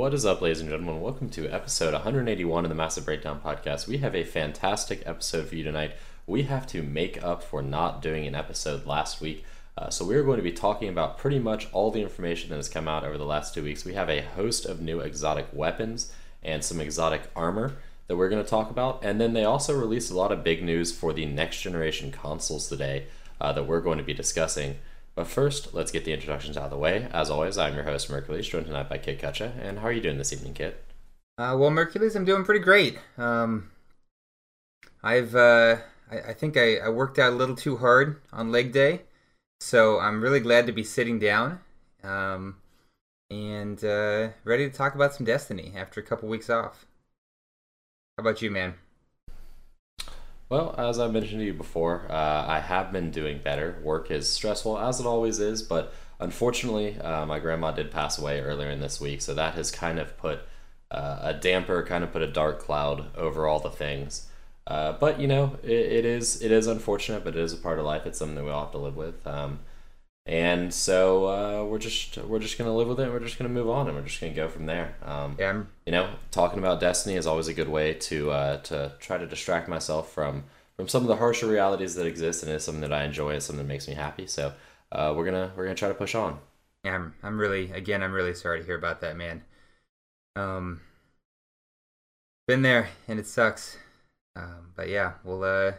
What is up, ladies and gentlemen? Welcome to episode 181 of the Massive Breakdown Podcast. We have a fantastic episode for you tonight. We have to make up for not doing an episode last week. So we're going to be talking about pretty much all the information that has come out over the last 2 weeks. We have a host of new exotic weapons and some exotic armor that we're going to talk about. And then they also released a lot of big news for the next generation consoles today that we're going to be discussing. But first, let's get the introductions out of the way. As always, I'm your host, Mercules, joined tonight by Kit Kutcha. And how are you doing this evening, Kit? Well, Mercules, I'm doing pretty great. I think I worked out a little too hard on leg day, so I'm really glad to be sitting down and ready to talk about some Destiny after a couple weeks off. How about you, man? Well, as I mentioned to you before, I have been doing better. Work is stressful, as it always is, but unfortunately, my grandma did pass away earlier in this week, so that has kind of put a damper, kind of put a dark cloud over all the things. But, you know, it is unfortunate, but it is a part of life. It's something that we all have to live with. And so we're just gonna live with it. We're just gonna move on, and we're just gonna go from there. You know, talking about Destiny is always a good way to try to distract myself from some of the harsher realities that exist, and it's something that I enjoy. It's something that makes me happy. So we're gonna try to push on. Yeah, I'm really sorry to hear about that, man. Been there, and it sucks. But yeah, we'll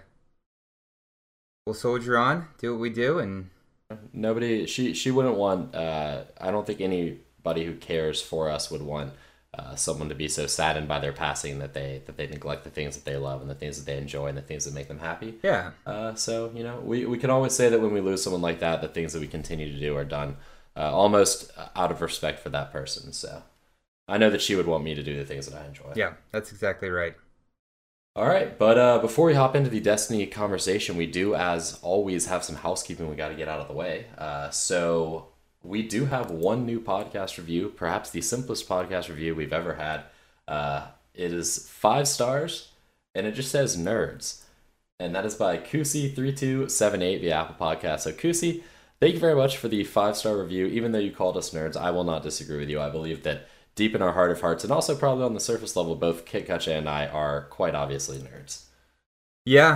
soldier on, do what we do, and. Nobody, she wouldn't want, I don't think anybody who cares for us would want someone to be so saddened by their passing that they neglect the things that they love and the things that they enjoy and the things that make them happy. Yeah. So, you know, we can always say that when we lose someone like that, the things that we continue to do are done almost out of respect for that person. So I know that she would want me to do the things that I enjoy. Yeah, that's exactly right. All right, but before we hop into the Destiny conversation, we do, as always, have some housekeeping we got to get out of the way. So we do have one new podcast review, perhaps the simplest podcast review we've ever had. It is 5 stars, and it just says nerds. And that is by Kusi3278 via Apple Podcast. So Kusi, thank you very much for the 5-star review. Even though you called us nerds, I will not disagree with you. I believe that deep in our heart of hearts, and also probably on the surface level, both Kit Kutcha and I are quite obviously nerds. Yeah,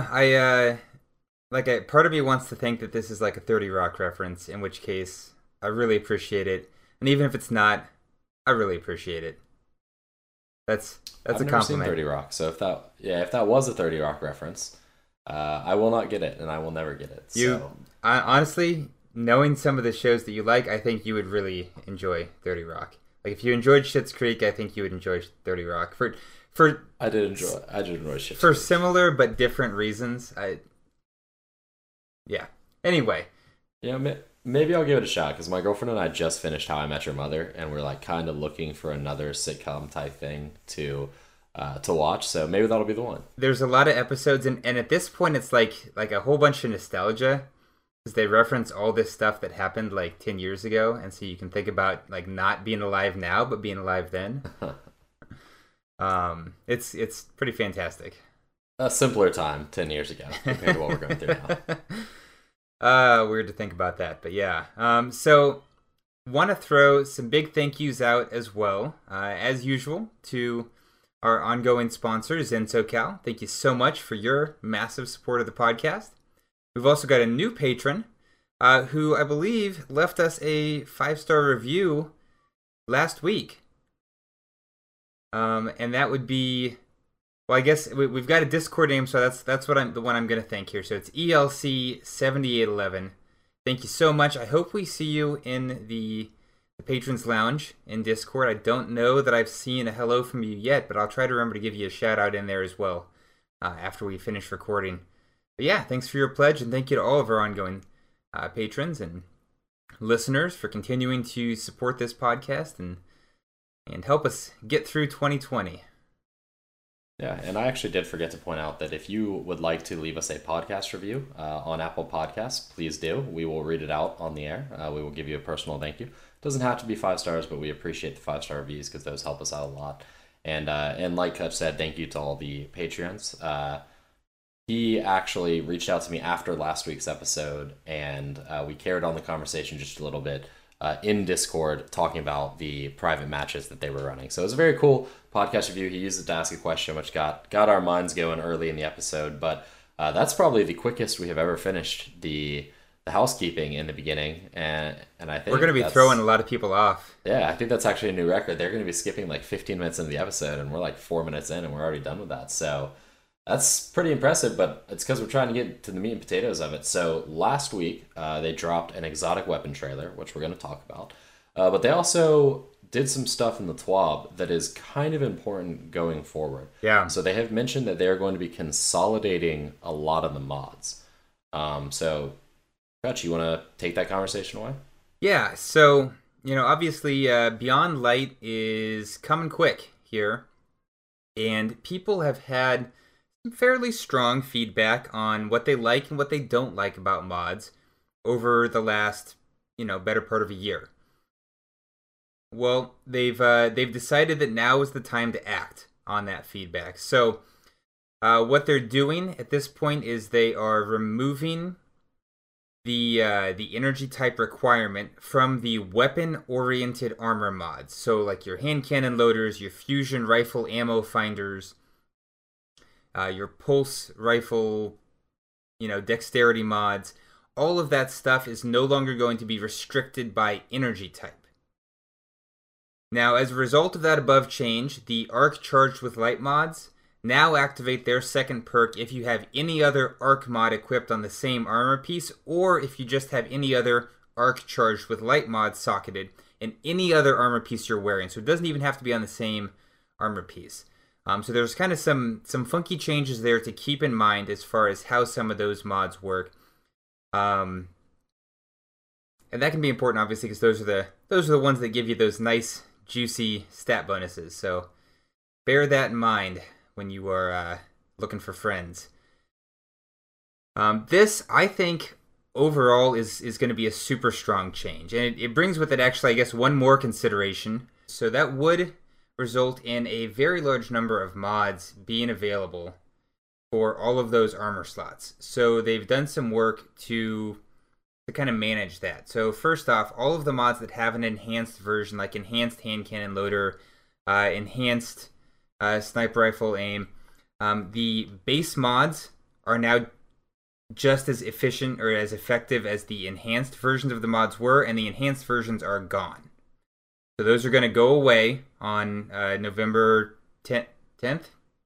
part of me wants to think that this is like a 30 Rock reference, in which case I really appreciate it. And even if it's not, I really appreciate it. That's a compliment. I've never seen 30 Rock, so if that was a 30 Rock reference, I will not get it, and I will never get it. Honestly, knowing some of the shows that you like, I think you would really enjoy 30 Rock. Like, if you enjoyed Schitt's Creek, I think you would enjoy 30 Rock. I did enjoy Schitt's Creek. For similar but different reasons. Yeah. Anyway. Yeah, maybe I'll give it a shot, because my girlfriend and I just finished How I Met Your Mother, and we're like kind of looking for another sitcom type thing to watch, so maybe that'll be the one. There's a lot of episodes, and at this point it's like a whole bunch of nostalgia. Because they reference all this stuff that happened like 10 years ago, and so you can think about like not being alive now, but being alive then. It's pretty fantastic. A simpler time 10 years ago compared to what we're going through now. Weird to think about that, but yeah. So want to throw some big thank yous out as well, as usual, to our ongoing sponsor, ZenSoCal. Thank you so much for your massive support of the podcast. We've also got a new patron who I believe left us a 5-star review last week. And that would be, well, I guess we've got a Discord name, so that's the one I'm going to thank here. So it's ELC7811. Thank you so much. I hope we see you in the Patrons Lounge in Discord. I don't know that I've seen a hello from you yet, but I'll try to remember to give you a shout out in there as well after we finish recording. But yeah, thanks for your pledge, and thank you to all of our ongoing patrons and listeners for continuing to support this podcast and help us get through 2020. Yeah, and I actually did forget to point out that if you would like to leave us a podcast review on Apple Podcasts, please do. We will read it out on the air. We will give you a personal thank you. It doesn't have to be 5 stars, but we appreciate the 5-star reviews because those help us out a lot. And like Kutch said, thank you to all the Patreons. He actually reached out to me after last week's episode, and we carried on the conversation just a little bit in Discord talking about the private matches that they were running. So it was a very cool podcast review. He used it to ask a question, which got our minds going early in the episode. But that's probably the quickest we have ever finished the housekeeping in the beginning, and I think we're going to be throwing a lot of people off. Yeah, I think that's actually a new record. They're going to be skipping like 15 minutes into the episode, and we're like 4 minutes in, and we're already done with that. So that's pretty impressive, but it's because we're trying to get to the meat and potatoes of it. So last week, they dropped an exotic weapon trailer, which we're going to talk about. But they also did some stuff in the TWAB that is kind of important going forward. Yeah. So they have mentioned that they are going to be consolidating a lot of the mods. So, Kutch, you want to take that conversation away? Yeah, so, obviously Beyond Light is coming quick here. And people have had fairly strong feedback on what they like and what they don't like about mods over the last, better part of a year. Well, they've decided that now is the time to act on that feedback. So, what they're doing at this point is they are removing the energy type requirement from the weapon-oriented armor mods. So, like your hand cannon loaders, your fusion rifle ammo finders, your pulse rifle, dexterity mods. All of that stuff is no longer going to be restricted by energy type. Now, as a result of that above change, the Arc Charged with Light mods now activate their second perk if you have any other Arc mod equipped on the same armor piece, or if you just have any other Arc Charged with Light mod socketed in any other armor piece you're wearing. So it doesn't even have to be on the same armor piece. So there's kind of some funky changes there to keep in mind as far as how some of those mods work. And that can be important, obviously, because those are the ones that give you those nice, juicy stat bonuses. So bear that in mind when you are looking for friends. This, I think, overall is going to be a super strong change. And it brings with it, actually, I guess, one more consideration. So that would result in a very large number of mods being available for all of those armor slots. So they've done some work to kind of manage that. So first off, all of the mods that have an enhanced version, like enhanced hand cannon loader, enhanced sniper rifle aim, the base mods are now just as efficient or as effective as the enhanced versions of the mods were, and the enhanced versions are gone. So those are going to go away on November 10th.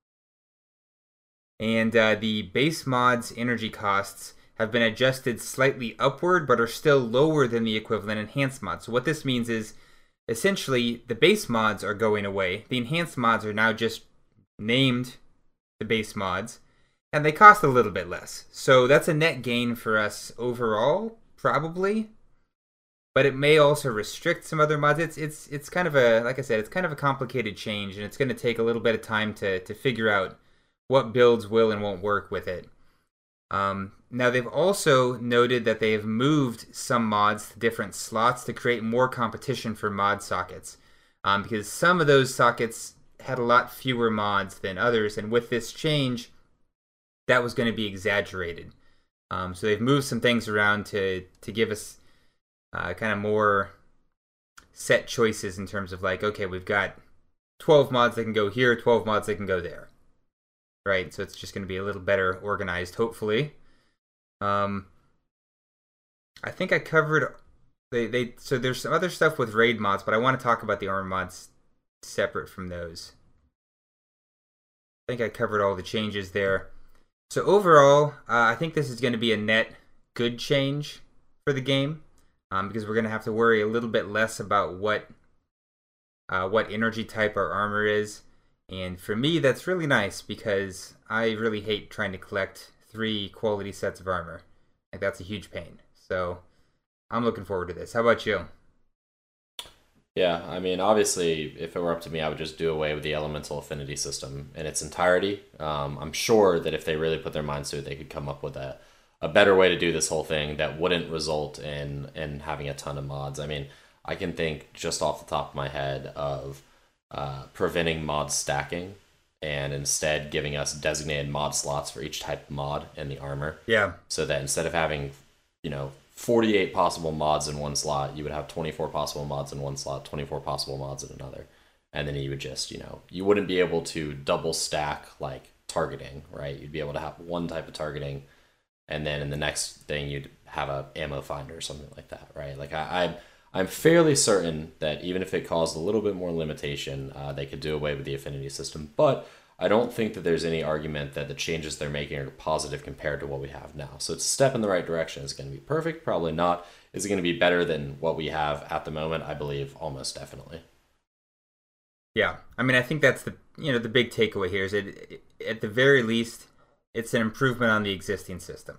And the base mods energy costs have been adjusted slightly upward, but are still lower than the equivalent enhanced mods. So what this means is, essentially, the base mods are going away. The enhanced mods are now just named the base mods, and they cost a little bit less. So that's a net gain for us overall, probably. But it may also restrict some other mods. It's kind of a, like I said, it's kind of a complicated change, and it's going to take a little bit of time to figure out what builds will and won't work with it. Now, they've also noted that they have moved some mods to different slots to create more competition for mod sockets. Because some of those sockets had a lot fewer mods than others, and with this change, that was going to be exaggerated. So they've moved some things around to give us kind of more set choices in terms of like, okay, we've got 12 mods that can go here, 12 mods that can go there. Right, so it's just going to be a little better organized, hopefully. I think I covered... So there's some other stuff with raid mods, but I want to talk about the armor mods separate from those. I think I covered all the changes there. So overall, I think this is going to be a net good change for the game, because we're going to have to worry a little bit less about what energy type our armor is. And for me, that's really nice, because I really hate trying to collect 3 quality sets of armor. Like, that's a huge pain. So I'm looking forward to this. How about you? Yeah, I mean, obviously, if it were up to me, I would just do away with the elemental affinity system in its entirety. I'm sure that if they really put their minds to it, they could come up with a better way to do this whole thing that wouldn't result in having a ton of mods. I mean, I can think just off the top of my head of preventing mod stacking and instead giving us designated mod slots for each type of mod in the armor. Yeah. So that instead of having, 48 possible mods in one slot, you would have 24 possible mods in one slot, 24 possible mods in another. And then you would just, you wouldn't be able to double stack like targeting, right? You'd be able to have one type of targeting, and then in the next thing you'd have a ammo finder or something like that, right? Like I'm fairly certain that even if it caused a little bit more limitation, they could do away with the affinity system. But I don't think that there's any argument that the changes they're making are positive compared to what we have now. So it's a step in the right direction. Is it going to be perfect? Probably not. Is it going to be better than what we have at the moment? I believe almost definitely. Yeah, I mean, I think that's the big takeaway here is at the very least, it's an improvement on the existing system.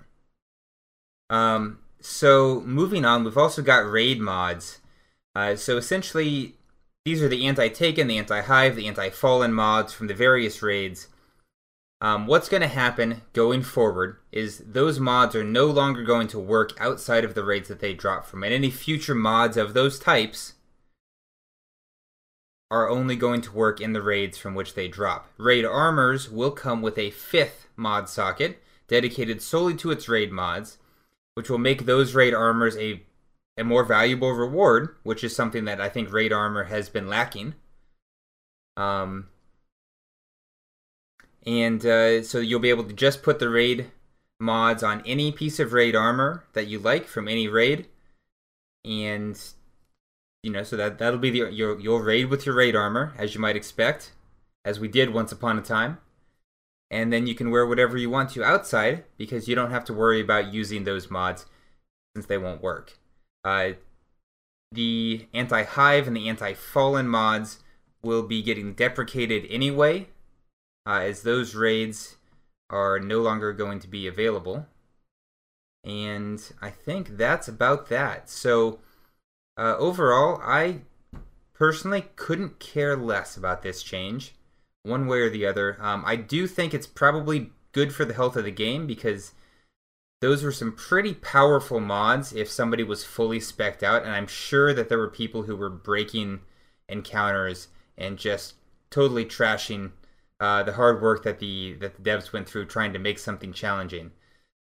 So moving on, we've also got raid mods. So essentially, these are the anti-Taken, the anti-Hive, the anti-Fallen mods from the various raids. What's going to happen going forward is those mods are no longer going to work outside of the raids that they drop from, and any future mods of those types are only going to work in the raids from which they drop. Raid armors will come with a 5th mod socket dedicated solely to its raid mods, which will make those raid armors a more valuable reward, which is something that I think raid armor has been lacking. So you'll be able to just put the raid mods on any piece of raid armor that you like from any raid, and so that'll be you'll raid with your raid armor, as you might expect, as we did once upon a time. And then you can wear whatever you want to outside, because you don't have to worry about using those mods since they won't work. The anti-Hive and the anti-Fallen mods will be getting deprecated anyway, as those raids are no longer going to be available. And I think that's about that. So overall, I personally couldn't care less about this change, one way or the other. I do think it's probably good for the health of the game, because those were some pretty powerful mods if somebody was fully spec'd out, and I'm sure that there were people who were breaking encounters and just totally trashing the hard work that the devs went through trying to make something challenging.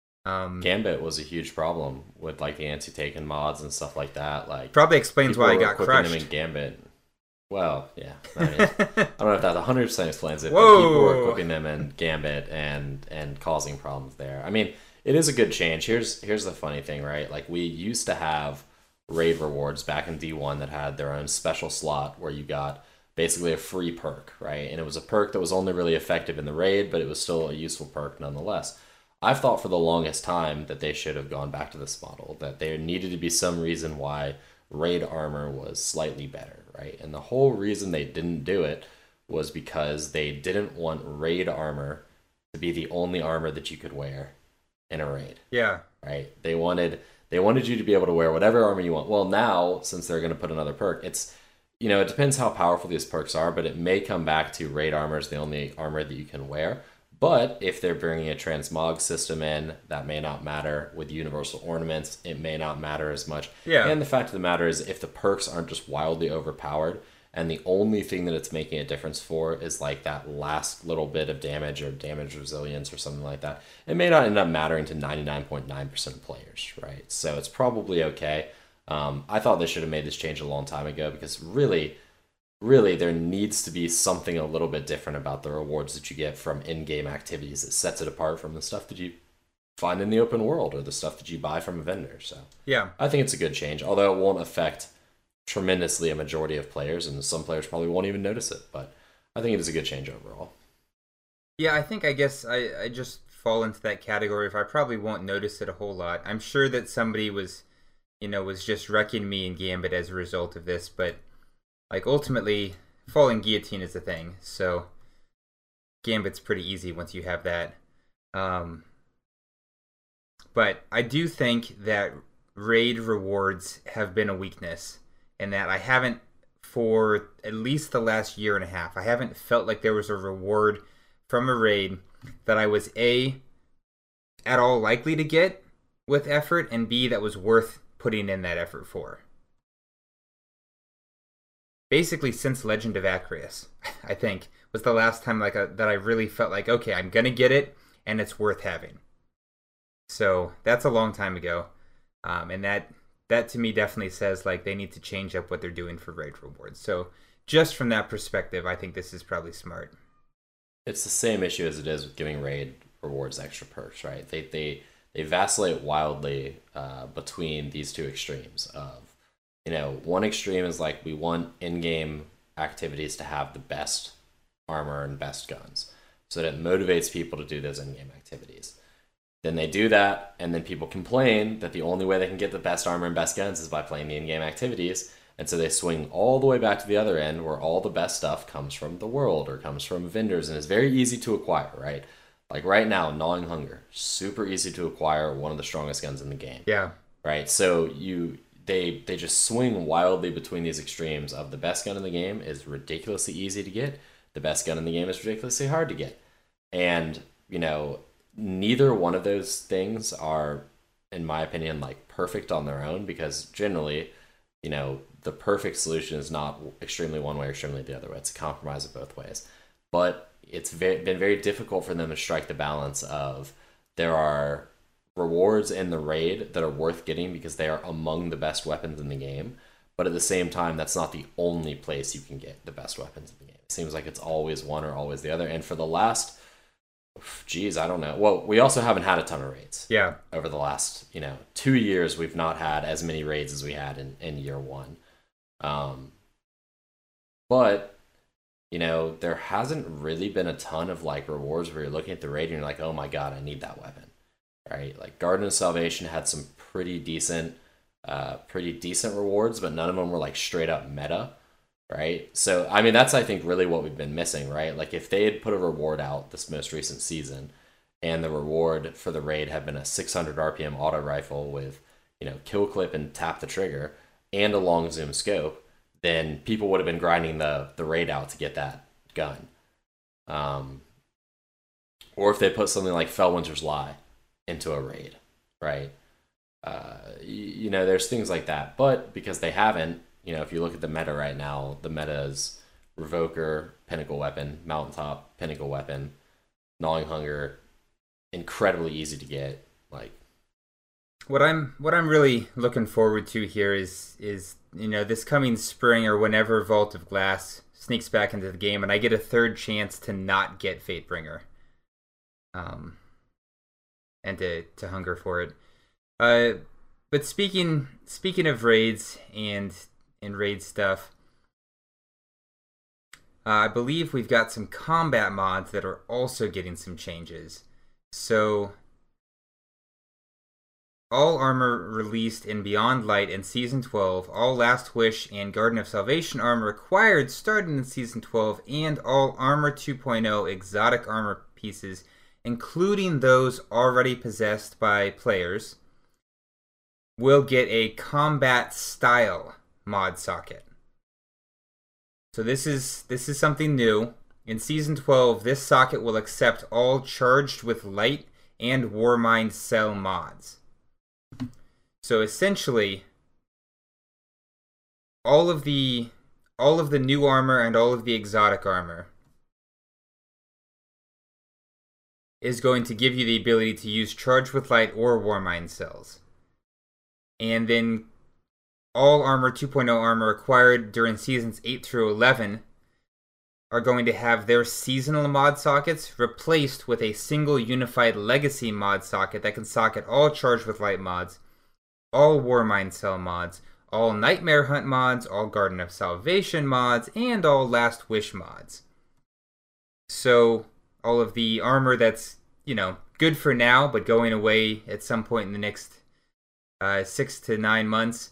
Gambit was a huge problem with like the anti-Taken mods and stuff like that. Like, probably explains why I got crushed. Them in Gambit. Well, yeah. I mean, I don't know if that 100% explains it, Whoa. but people were equipping them in Gambit and causing problems there. I mean, it is a good change. Here's the funny thing, right? Like, we used to have raid rewards back in D1 that had their own special slot where you got basically a free perk, right? And it was a perk that was only really effective in the raid, but it was still a useful perk nonetheless. I've thought for the longest time that they should have gone back to this model, that there needed to be some reason why raid armor was slightly better, right? And the whole reason they didn't do it was because they didn't want raid armor to be the only armor that you could wear in a raid. Yeah. Right? They wanted you to be able to wear whatever armor you want. Well, now, since they're going to put another perk, it's, it depends how powerful these perks are, but it may come back to raid armor is the only armor that you can wear. But if they're bringing a transmog system in, that may not matter. With universal ornaments, it may not matter as much. Yeah. And the fact of the matter is, if the perks aren't just wildly overpowered, and the only thing that it's making a difference for is like that last little bit of damage or damage resilience or something like that, it may not end up mattering to 99.9% of players, right? So it's probably okay. I thought they should have made this change a long time ago, because really there needs to be something a little bit different about the rewards that you get from in-game activities that sets it apart from the stuff that you find in the open world or the stuff that you buy from a vendor. So yeah, I think it's a good change, although it won't affect tremendously a majority of players, and some players probably won't even notice it, but I think it is a good change overall. Yeah, I guess I just fall into that category if I probably won't notice it a whole lot. I'm sure that somebody was just wrecking me in Gambit as a result of this, but like ultimately falling guillotine is a thing, so Gambit's pretty easy once you have that. But I do think that raid rewards have been a weakness, and that I haven't, for at least the last year and a half, I haven't felt like there was a reward from a raid that I was A, at all likely to get with effort, and B, that was worth putting in that effort for. Basically since Legend of Acreus, I think, was the last time that I really felt like, okay, I'm gonna get it, and it's worth having. So that's a long time ago. And that to me definitely says like they need to change up what they're doing for raid rewards. So just from that perspective, I think this is probably smart. It's the same issue as it is with giving raid rewards extra perks, right? They vacillate wildly between these two extremes of, one extreme is like we want in-game activities to have the best armor and best guns, so that it motivates people to do those in-game activities. Then they do that, and then people complain that the only way they can get the best armor and best guns is by playing the in-game activities, and so they swing all the way back to the other end where all the best stuff comes from the world or comes from vendors, and it's very easy to acquire, right? Like right now, Gnawing Hunger, super easy to acquire, one of the strongest guns in the game. Yeah. Right? So they just swing wildly between these extremes of the best gun in the game is ridiculously easy to get, the best gun in the game is ridiculously hard to get. And, neither one of those things are, in my opinion, like perfect on their own, because generally, the perfect solution is not extremely one way or extremely the other way. It's a compromise of both ways. But it's been very difficult for them to strike the balance of there are rewards in the raid that are worth getting because they are among the best weapons in the game. But at the same time, that's not the only place you can get the best weapons in the game. It seems like it's always one or always the other. And for the last, I don't know. Well, we also haven't had a ton of raids. Yeah. Over the last, 2 years, we've not had as many raids as we had in year one. But, there hasn't really been a ton of like rewards where you're looking at the raid and you're like, oh my god, I need that weapon. Right? Like Garden of Salvation had some pretty decent rewards, but none of them were like straight up meta. Right? So, I mean, that's, I think, really what we've been missing, right? Like, if they had put a reward out this most recent season, and the reward for the raid had been a 600 RPM auto rifle with, kill clip and tap the trigger, and a long zoom scope, then people would have been grinding the raid out to get that gun. Or if they put something like Fellwinter's Lie into a raid, right? There's things like that. But because they haven't, if you look at the meta right now, the meta is Revoker, Pinnacle Weapon, Mountaintop, Pinnacle Weapon, Gnawing Hunger, incredibly easy to get. Like, what I'm really looking forward to here is this coming spring or whenever Vault of Glass sneaks back into the game and I get a third chance to not get Fatebringer, and to hunger for it. But speaking of raids and raid stuff, I believe we've got some combat mods that are also getting some changes. So, all armor released in Beyond Light in Season 12, all Last Wish and Garden of Salvation armor acquired starting in Season 12, and all Armor 2.0 exotic armor pieces, including those already possessed by players, will get a combat style mod socket. So this is something new. In Season 12, this socket will accept all Charged with Light and Warmind Cell mods. So essentially, all of the new armor and all of the exotic armor is going to give you the ability to use Charged with Light or Warmind cells. And then all Armor 2.0 armor acquired during Seasons 8 through 11 are going to have their seasonal mod sockets replaced with a single unified legacy mod socket that can socket all Charged with Light mods, all Warmind Cell mods, all Nightmare Hunt mods, all Garden of Salvation mods, and all Last Wish mods. So, all of the armor that's, good for now, but going away at some point in the next 6 to 9 months,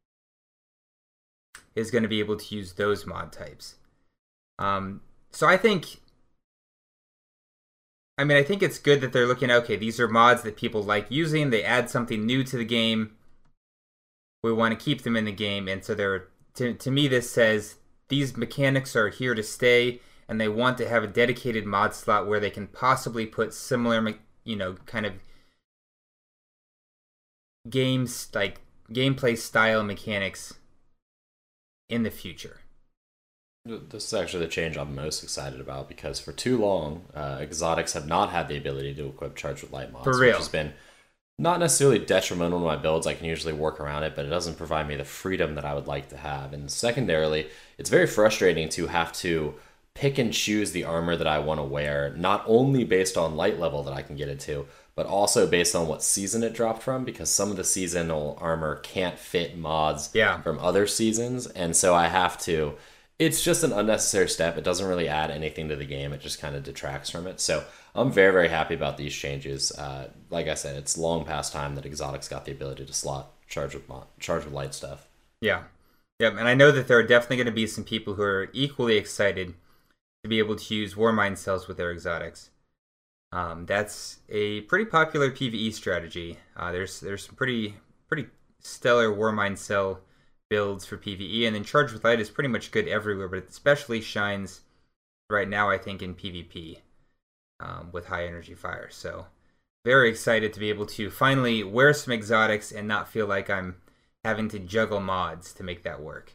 is going to be able to use those mod types. So I think it's good that they're looking at, okay, these are mods that people like using, they add something new to the game, we want to keep them in the game, and so to me this says these mechanics are here to stay, and they want to have a dedicated mod slot where they can possibly put similar, kind of games, like gameplay style mechanics in the future. This is actually the change I'm most excited about, because for too long, exotics have not had the ability to equip Charged with Light mods, for real. which has been Not necessarily detrimental to my builds. I can usually work around it, but it doesn't provide me the freedom that I would like to have. And secondarily, it's very frustrating to have to pick and choose the armor that I want to wear, not only based on light level that I can get it to, but also based on what season it dropped from, because some of the seasonal armor can't fit mods Yeah. from other seasons. And so I have to. It's just an unnecessary step. It doesn't really add anything to the game. It just kind of detracts from it. So I'm very, very happy about these changes. Like I said, it's long past time that Exotics got the ability to slot charge with light stuff. Yeah. Yep. And I know that there are definitely going to be some people who are equally excited to be able to use Warmind cells with their exotics. That's a pretty popular PvE strategy. There's some pretty stellar Warmind cell builds for PvE, and then Charge with Light is pretty much good everywhere, but it especially shines right now, I think, in PvP with high energy fire. So very excited to be able to finally wear some exotics and not feel like I'm having to juggle mods to make that work.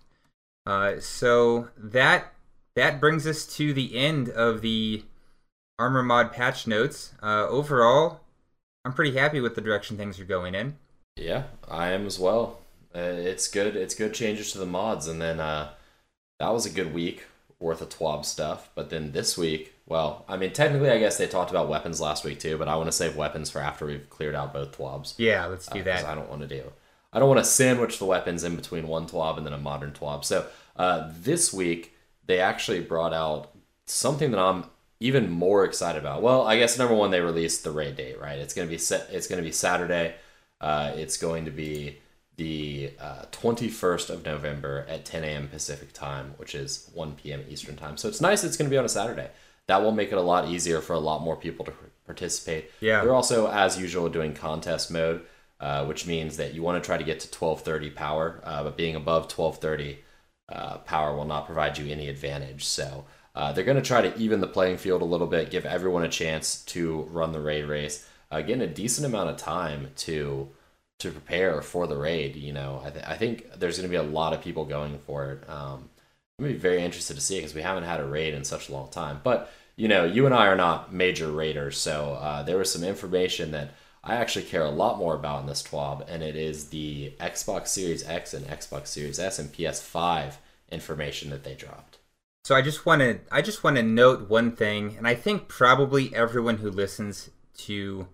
So that brings us to the end of the Armor Mod patch notes. Overall, I'm pretty happy with the direction things are going in. Yeah, I am as well. It's good. It's good changes to the mods, and then that was a good week worth of TWAB stuff. But then this week, well, I mean, technically, I guess they talked about weapons last week too. But I want to save weapons for after we've cleared out both TWABs. Yeah, let's do that. I don't want to sandwich the weapons in between one TWAB and then a modern TWAB. So this week they actually brought out something that I'm even more excited about. Well, I guess number one, they released the raid date, right? It's gonna be Saturday. It's going to be the 21st of November at 10 a.m. Pacific time, which is 1 p.m. Eastern time. So it's nice it's going to be on a Saturday. That will make it a lot easier for a lot more people to participate. Yeah. They're also, as usual, doing contest mode, which means that you want to try to get to 1230 power, but being above 1230 power will not provide you any advantage. So they're going to try to even the playing field a little bit, give everyone a chance to run the raid race, get a decent amount of time to prepare for the raid. You know, I think there's going to be a lot of people going for it. I'm going to be very interested to see it because we haven't had a raid in such a long time. But, you know, you and I are not major raiders, so there was some information that I actually care a lot more about in this TWAB, and it is the Xbox Series X and Xbox Series S and PS5 information that they dropped. So I just want to note one thing, and I think probably everyone who listens to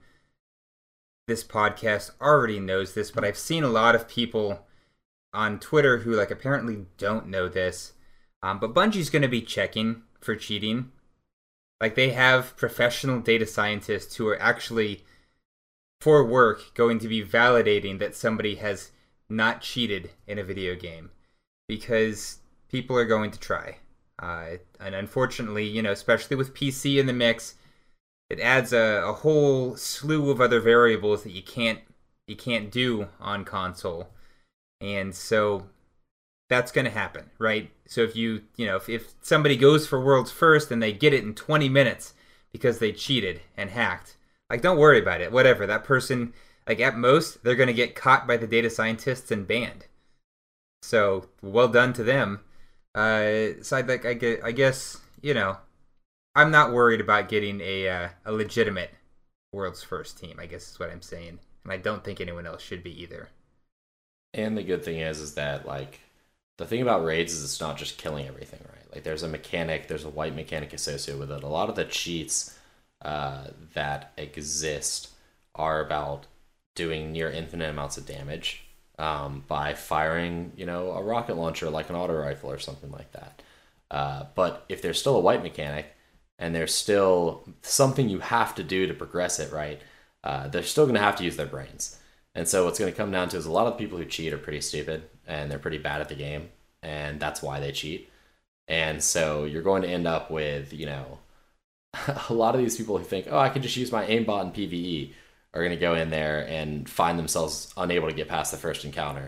this podcast already knows this, but I've seen a lot of people on Twitter who like apparently don't know this. But Bungie's going to be checking for cheating. Like they have professional data scientists who are actually for work going to be validating that somebody has not cheated in a video game because people are going to try. And unfortunately, you know, especially with PC in the mix, it adds a whole slew of other variables that you can't do on console. And so that's going to happen, right? So if somebody goes for world's first and they get it in 20 minutes because they cheated and hacked, like don't worry about it. Whatever. That person, like at most, they're going to get caught by the data scientists and banned. So well done to them. So I guess, you know, I'm not worried about getting a legitimate world's first team, I guess is what I'm saying. And I don't think anyone else should be either. And the good thing is that, like, the thing about raids is it's not just killing everything, right? Like, there's a white mechanic associated with it. A lot of the cheats that exist are about doing near infinite amounts of damage by firing, you know, a rocket launcher like an auto rifle or something like that. But if there's still a white mechanic, and there's still something you have to do to progress it, right? They're still going to have to use their brains. And so what's going to come down to is a lot of people who cheat are pretty stupid, and they're pretty bad at the game, and that's why they cheat. And so you're going to end up with, you know, a lot of these people who think, oh, I can just use my aimbot in PvE, are going to go in there and find themselves unable to get past the first encounter,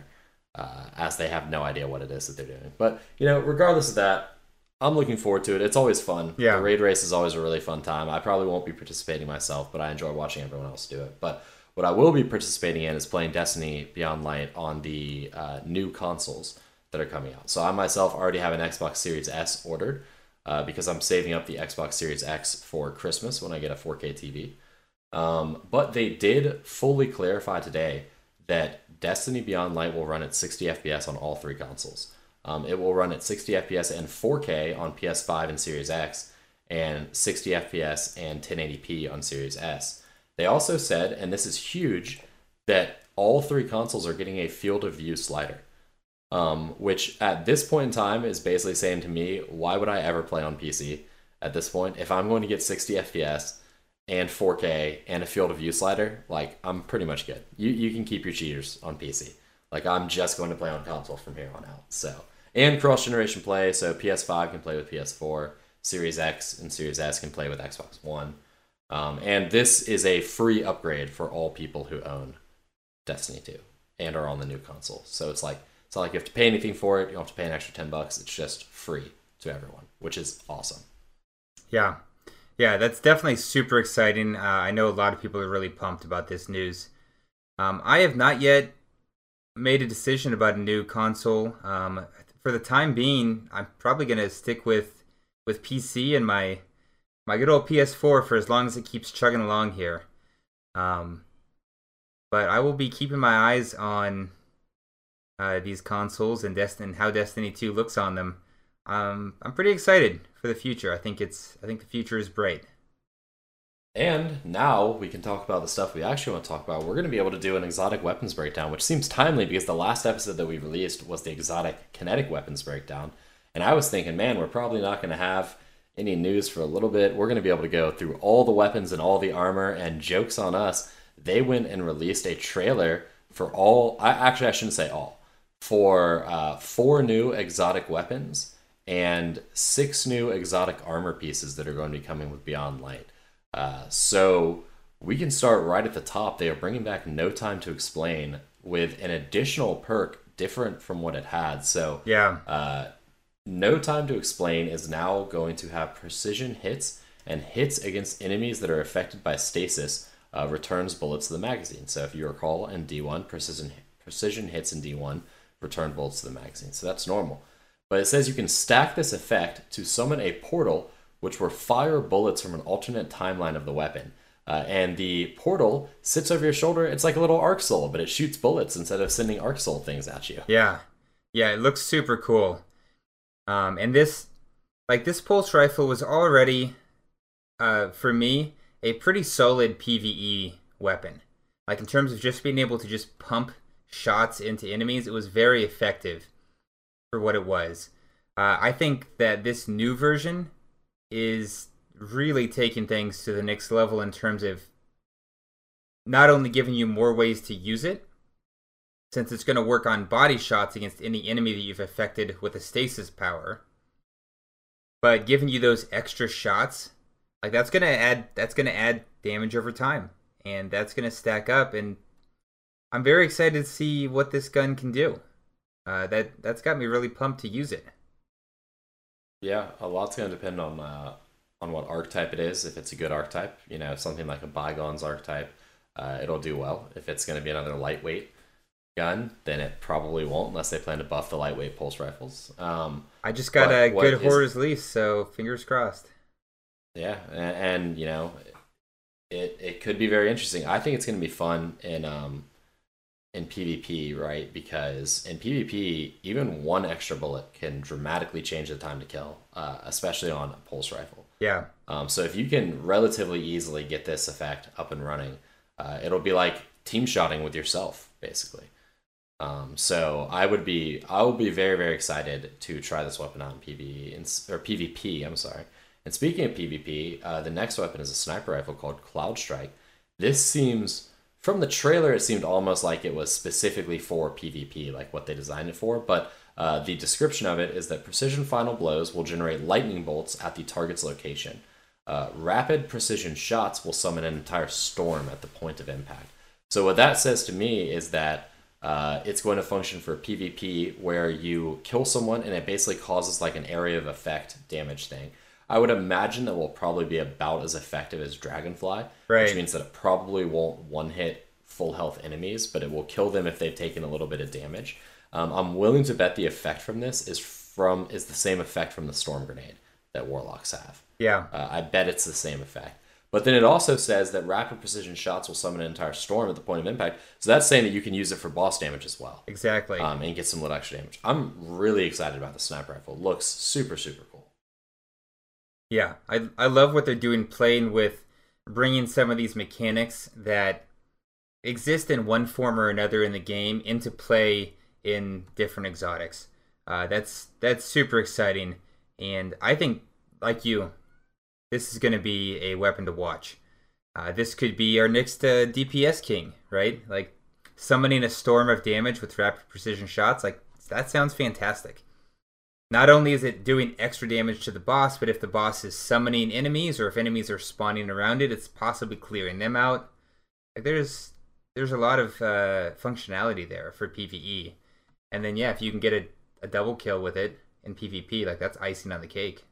as they have no idea what it is that they're doing. But, you know, regardless of that, I'm looking forward to it. It's always fun. Yeah. The raid race is always a really fun time. I probably won't be participating myself, but I enjoy watching everyone else do it. But what I will be participating in is playing Destiny Beyond Light on the new consoles that are coming out. So I myself already have an Xbox Series S ordered because I'm saving up the Xbox Series X for Christmas when I get a 4K TV. But they did fully clarify today that Destiny Beyond Light will run at 60 FPS on all three consoles. It will run at 60 FPS and 4K on PS5 and Series X, and 60 FPS and 1080p on Series S. They also said, and this is huge, that all three consoles are getting a field of view slider. Which at this point in time is basically saying to me, why would I ever play on PC at this point? If I'm going to get 60 FPS and 4K and a field of view slider, like, I'm pretty much good. You can keep your cheaters on PC. Like, I'm just going to play on console from here on out. So, and cross-generation play, so PS5 can play with PS4, Series X and Series S can play with Xbox One. And this is a free upgrade for all people who own Destiny 2 and are on the new console. So it's like, it's not like you have to pay anything for it. You don't have to pay an extra $10. It's just free to everyone, which is awesome. Yeah. Yeah, that's definitely super exciting. I know a lot of people are really pumped about this news. I have not yet made a decision about a new console. For the time being, I'm probably going to stick with PC and my good old PS4 for as long as it keeps chugging along here. But I will be keeping my eyes on these consoles and how Destiny 2 looks on them. I'm pretty excited for the future. I think the future is bright. And now we can talk about the stuff we actually want to talk about. We're going to be able to do an exotic weapons breakdown, which seems timely because the last episode that we released was the exotic kinetic weapons breakdown. And I was thinking, man, we're probably not going to have any news for a little bit. We're going to be able to go through all the weapons and all the armor, and jokes on us. They went and released a trailer for I shouldn't say all, for 4 new exotic weapons and 6 new exotic armor pieces that are going to be coming with Beyond Light. So we can start right at the top. They are bringing back No Time to Explain with an additional perk different from what it had. So yeah, No Time to Explain is now going to have precision hits, and hits against enemies that are affected by stasis returns bullets to the magazine. So if you recall in D1, precision hits in D1 return bullets to the magazine. So that's normal. But it says you can stack this effect to summon a portal which will fire bullets from an alternate timeline of the weapon. And the portal sits over your shoulder. It's like a little Arc Soul, but it shoots bullets instead of sending Arc Soul things at you. Yeah, it looks super cool. And this pulse rifle was already, for me, a pretty solid PvE weapon. Like, in terms of just being able to just pump shots into enemies, it was very effective for what it was. I think that this new version is really taking things to the next level in terms of not only giving you more ways to use it, since it's going to work on body shots against any enemy that you've affected with a stasis power, but giving you those extra shots, like, that's going to add damage over time, and that's going to stack up. And I'm very excited to see what this gun can do. That's got me really pumped to use it. Yeah, a lot's going to depend on what archetype it is. If it's a good archetype, something like a Bygones archetype, it'll do well. If it's going to be another lightweight gun, then it probably won't, unless they plan to buff the lightweight pulse rifles. I just got a good Horror's Lease, so fingers crossed. Yeah, and it could be very interesting. I think it's going to be fun in PvP, right? Because in PvP, even one extra bullet can dramatically change the time to kill, especially on a pulse rifle. Yeah. So if you can relatively easily get this effect up and running, it'll be like team shotting with yourself, basically. So I will be very, very excited to try this weapon out in PvP. I'm sorry. And speaking of PvP, the next weapon is a sniper rifle called Cloud Strike. This seems, from the trailer, it seemed almost like it was specifically for PvP, like what they designed it for. But the description of it is that precision final blows will generate lightning bolts at the target's location. Rapid precision shots will summon an entire storm at the point of impact. So what that says to me is that it's going to function for PvP, where you kill someone and it basically causes like an area of effect damage thing. I would imagine that will probably be about as effective as Dragonfly, right, which means that it probably won't one-hit full health enemies, but it will kill them if they've taken a little bit of damage. I'm willing to bet the effect from this is the same effect from the Storm Grenade that Warlocks have. Yeah. I bet it's the same effect. But then it also says that rapid precision shots will summon an entire storm at the point of impact. So that's saying that you can use it for boss damage as well. Exactly. And get some little extra damage. I'm really excited about the sniper rifle. Looks super, super cool. Yeah, I love what they're doing, playing with bringing some of these mechanics that exist in one form or another in the game into play in different exotics. That's super exciting, and I think, like you, this is going to be a weapon to watch. This could be our next DPS king, right? Like summoning a storm of damage with rapid precision shots. Like that sounds fantastic. Not only is it doing extra damage to the boss, but if the boss is summoning enemies or if enemies are spawning around it, it's possibly clearing them out. Like there's a lot of functionality there for PvE. And then yeah, if you can get a double kill with it in PvP, like that's icing on the cake.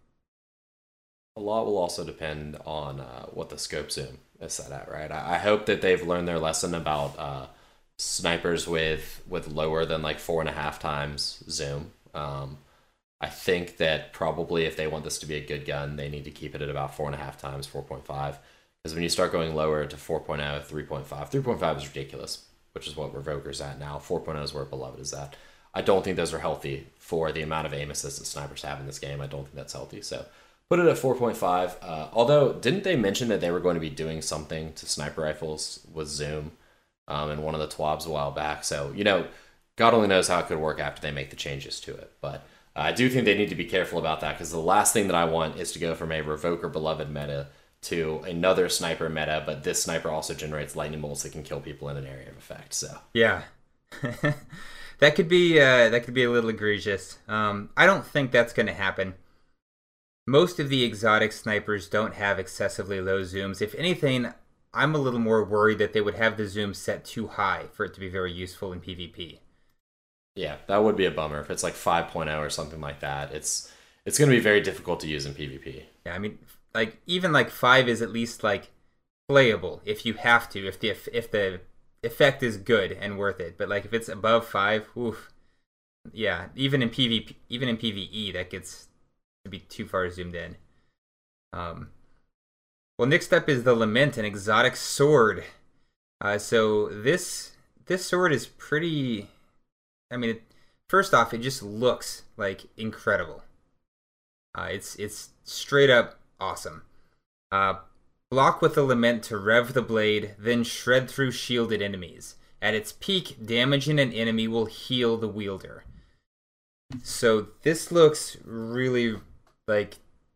A lot will also depend on what the scope zoom is set at, right? I hope that they've learned their lesson about snipers with lower than like 4.5 times zoom. I think that probably if they want this to be a good gun, they need to keep it at about 4.5 times, 4.5. Because when you start going lower to 4.0, 3.5, 3.5 is ridiculous, which is what Revoker's at now. 4.0 is where Beloved is at. I don't think those are healthy for the amount of aim assist that snipers have in this game. I don't think that's healthy. So put it at 4.5. Although, didn't they mention that they were going to be doing something to sniper rifles with zoom in one of the TWABs a while back? So, God only knows how it could work after they make the changes to it. But I do think they need to be careful about that, because the last thing that I want is to go from a Revoker Beloved meta to another sniper meta, but this sniper also generates lightning bolts that can kill people in an area of effect. So yeah, that could be a little egregious. I don't think that's going to happen. Most of the exotic snipers don't have excessively low zooms. If anything, I'm a little more worried that they would have the zoom set too high for it to be very useful in PvP. Yeah, that would be a bummer. If it's like 5.0 or something like that, it's going to be very difficult to use in PvP. Yeah, I mean, like even like 5 is at least like playable if you have to, if the effect is good and worth it. But like if it's above 5, oof. Yeah, even in PvE that gets to be too far zoomed in. Well, next up is the Lament, an exotic sword. So this sword is pretty. I mean, first off, it just looks like incredible. It's straight up awesome. Block with the Lament to rev the blade, then shred through shielded enemies. At its peak, damaging an enemy will heal the wielder. So this looks really like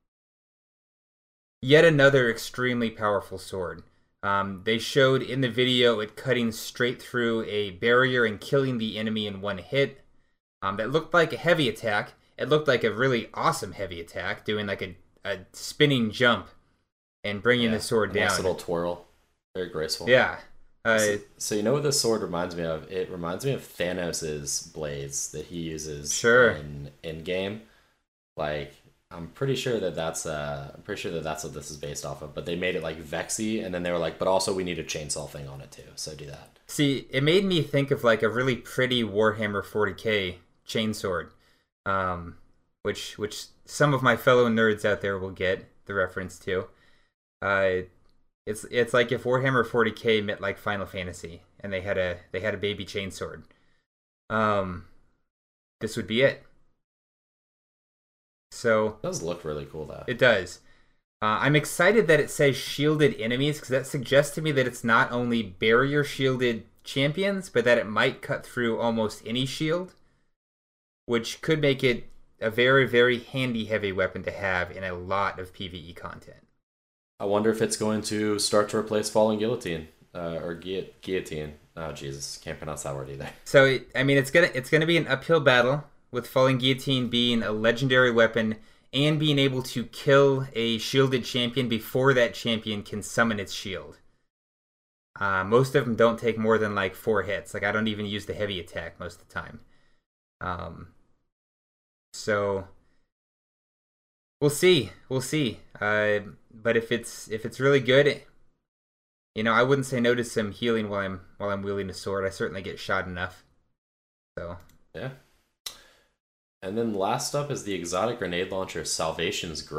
yet another extremely powerful sword. They showed in the video it cutting straight through a barrier and killing the enemy in one hit. That looked like a heavy attack. It looked like a really awesome heavy attack, doing like a spinning jump and bringing the sword down. Nice little twirl. Very graceful. Yeah. So you know what this sword reminds me of? It reminds me of Thanos' blades that he uses in game. Like, I'm pretty sure that that's what this is based off of. But they made it like Vexy, and then they were like, but also we need a chainsaw thing on it too. So do that. See, it made me think of like a really pretty Warhammer 40k chainsword, which some of my fellow nerds out there will get the reference to. It's like if Warhammer 40k met like Final Fantasy, and they had a baby chainsword. This would be it. So it does look really cool though. It does. I'm excited that it says shielded enemies, because that suggests to me that it's not only barrier shielded champions, but that it might cut through almost any shield, which could make it a very, very handy heavy weapon to have in a lot of PvE content. I wonder if it's going to start to replace Falling Guillotine or Guillotine. Oh Jesus, can't pronounce that word either. So it's gonna be an uphill battle, with Falling Guillotine being a legendary weapon and being able to kill a shielded champion before that champion can summon its shield. Most of them don't take more than like 4 hits. Like I don't even use the heavy attack most of the time. So we'll see. But if it's really good, I wouldn't say no to some healing while I'm wielding a sword. I certainly get shot enough. So yeah. And then last up is the exotic grenade launcher Salvation's Grip.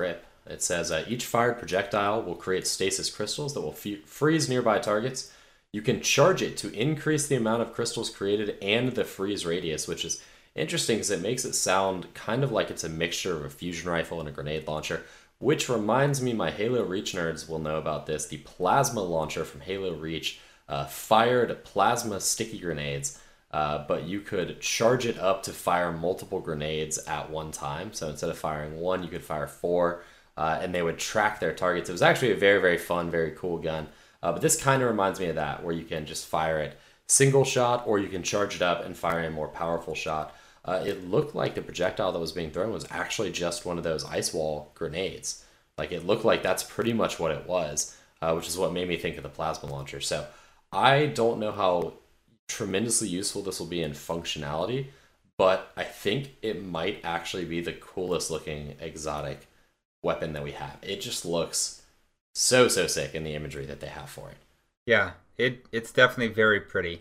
It says each fired projectile will create stasis crystals that will freeze nearby targets. You can charge it to increase the amount of crystals created and the freeze radius, which is interesting because it makes it sound kind of like it's a mixture of a fusion rifle and a grenade launcher, which reminds me, my Halo Reach nerds will know about this. The plasma launcher from Halo Reach fired plasma sticky grenades, but you could charge it up to fire multiple grenades at one time. So instead of firing one, you could fire four, and they would track their targets. It was actually a very, very fun, very cool gun. But this kind of reminds me of that, where you can just fire it single shot, or you can charge it up and fire a more powerful shot. It looked like the projectile that was being thrown was actually just one of those ice wall grenades. Like, it looked like that's pretty much what it was, which is what made me think of the plasma launcher. So I don't know how tremendously useful this will be in functionality, but I think it might actually be the coolest looking exotic weapon that we have. It just looks so sick in the imagery that they have for it. Yeah, it's definitely very pretty.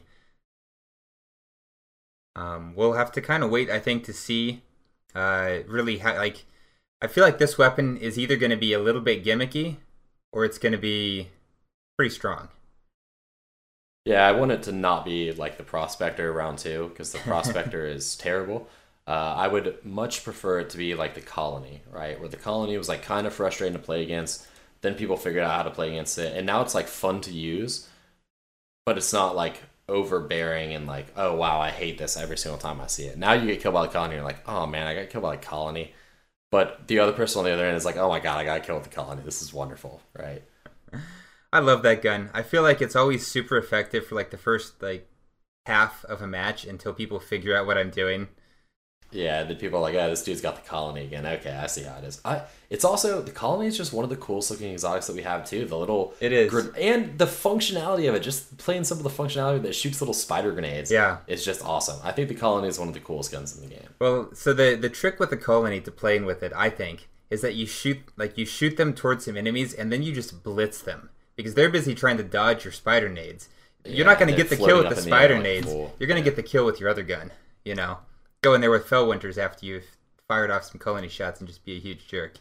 We'll have to kind of wait, I think, to see really how, like, I feel like this weapon is either going to be a little bit gimmicky or it's going to be pretty strong. Yeah, I want it to not be like the Prospector round 2, because the Prospector is terrible. I would much prefer it to be like the Colony, right? Where the Colony was like kind of frustrating to play against. Then people figured out how to play against it, and now it's like fun to use, but it's not like overbearing and like, oh wow, I hate this every single time I see it. Now you get killed by the Colony, you're like, oh man, I got killed by the Colony. But the other person on the other end is like, oh my god, I got killed with the Colony. This is wonderful, right? I love that gun. I feel like it's always super effective for like the first like half of a match until people figure out what I'm doing. Yeah, the people are like, oh, this dude's got the Colony again. Okay, I see how it is. It's also, the Colony is just one of the coolest looking exotics that we have too. The little... It is. And the functionality of it, just plain simple, the functionality that shoots little spider grenades. Yeah. Is just awesome. I think the Colony is one of the coolest guns in the game. Well, so the trick with the Colony to playing with it, I think, is that you shoot them towards some enemies and then you just blitz them. Because they're busy trying to dodge your spider nades. You're not going to get the kill with the spider nades. You're going to get the kill with your other gun, you know? Go in there with Fellwinters after you've fired off some Colony shots and just be a huge jerk.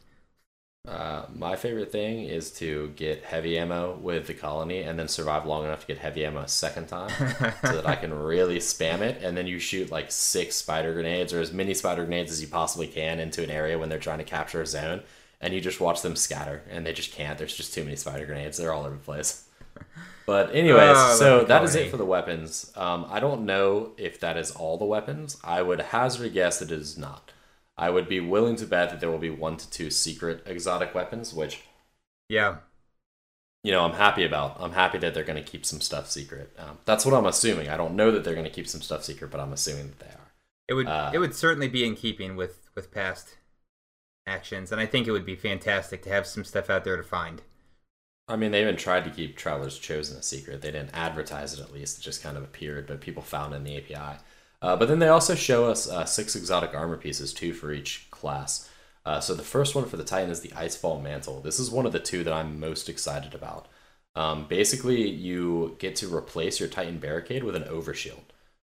My favorite thing is to get heavy ammo with the Colony and then survive long enough to get heavy ammo a second time so that I can really spam it, and then you shoot like 6 spider grenades or as many spider grenades as you possibly can into an area when they're trying to capture a zone, and you just watch them scatter, and they just can't. There's just too many spider grenades. They're all over the place. But anyways, so that is it for the weapons. I don't know if that is all the weapons. I would hazard a guess that it is not. I would be willing to bet that there will be 1 to 2 secret exotic weapons, which, yeah, you know, I'm happy about. I'm happy that they're going to keep some stuff secret. That's what I'm assuming. I don't know that they're going to keep some stuff secret, but I'm assuming that they are. It would certainly be in keeping with past actions, and I think it would be fantastic to have some stuff out there to find. I mean, they even tried to keep Traveler's Chosen a secret. They didn't advertise it, at least. It just kind of appeared, but people found it in the API. But then they also show us 6 exotic armor pieces, 2 for each class. So the first one for the Titan is the Icefall Mantle. This is one of the 2 that I'm most excited about. Basically, you get to replace your Titan Barricade with an Overshield.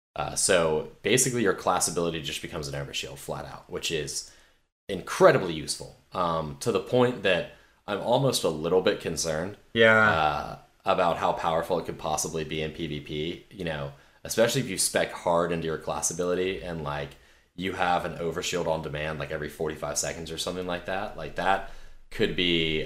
So basically, your class ability just becomes an Overshield, flat out, which is incredibly useful, to the point that I'm almost a little bit concerned about how powerful it could possibly be in PvP, you know, especially if you spec hard into your class ability and like you have an overshield on demand like every 45 seconds or something like that. Like that could be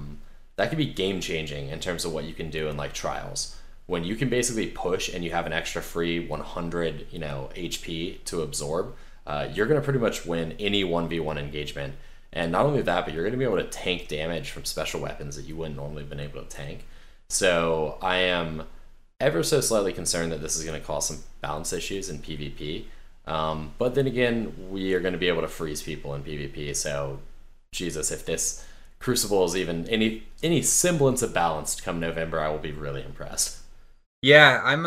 game changing in terms of what you can do in like trials. When you can basically push and you have an extra free 100, you know, HP to absorb, you're going to pretty much win any 1v1 engagement. And not only that, but you're going to be able to tank damage from special weapons that you wouldn't normally have been able to tank. So I am ever so slightly concerned that this is going to cause some balance issues in PvP. But then again, we are going to be able to freeze people in PvP. So, Jesus, if this Crucible is even any semblance of balanced come November, I will be really impressed. Yeah, I'm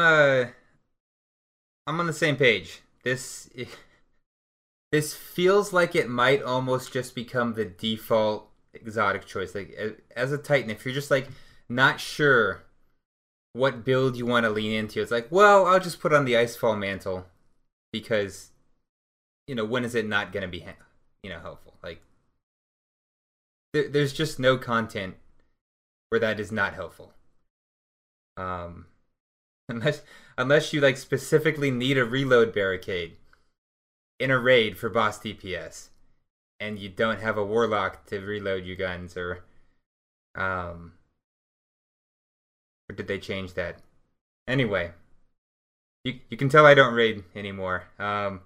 on the same page. This feels like it might almost just become the default exotic choice. Like, as a Titan, if you're just like not sure what build you want to lean into, it's like, well, I'll just put on the Icefall Mantle because, you know, when is it not going to be, you know, helpful? Like, there's just no content where that is not helpful. Um, unless you like specifically need a reload barricade in a raid for boss DPS, and you don't have a warlock to reload your guns, or did they change that? Anyway, you can tell I don't raid anymore. The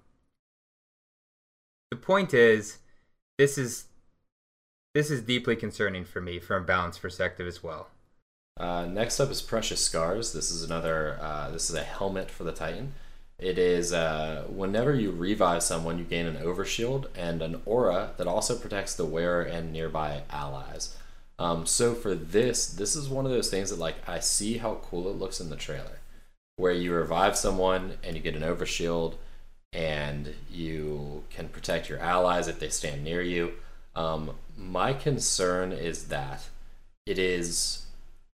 point is, this is deeply concerning for me from a balance perspective as well. Next up is Precious Scars. This is another. This is a helmet for the Titan. It is whenever you revive someone, you gain an overshield and an aura that also protects the wearer and nearby allies. So for this is one of those things that, like, I see how cool it looks in the trailer, where you revive someone and you get an overshield, and you can protect your allies if they stand near you. My concern is that it is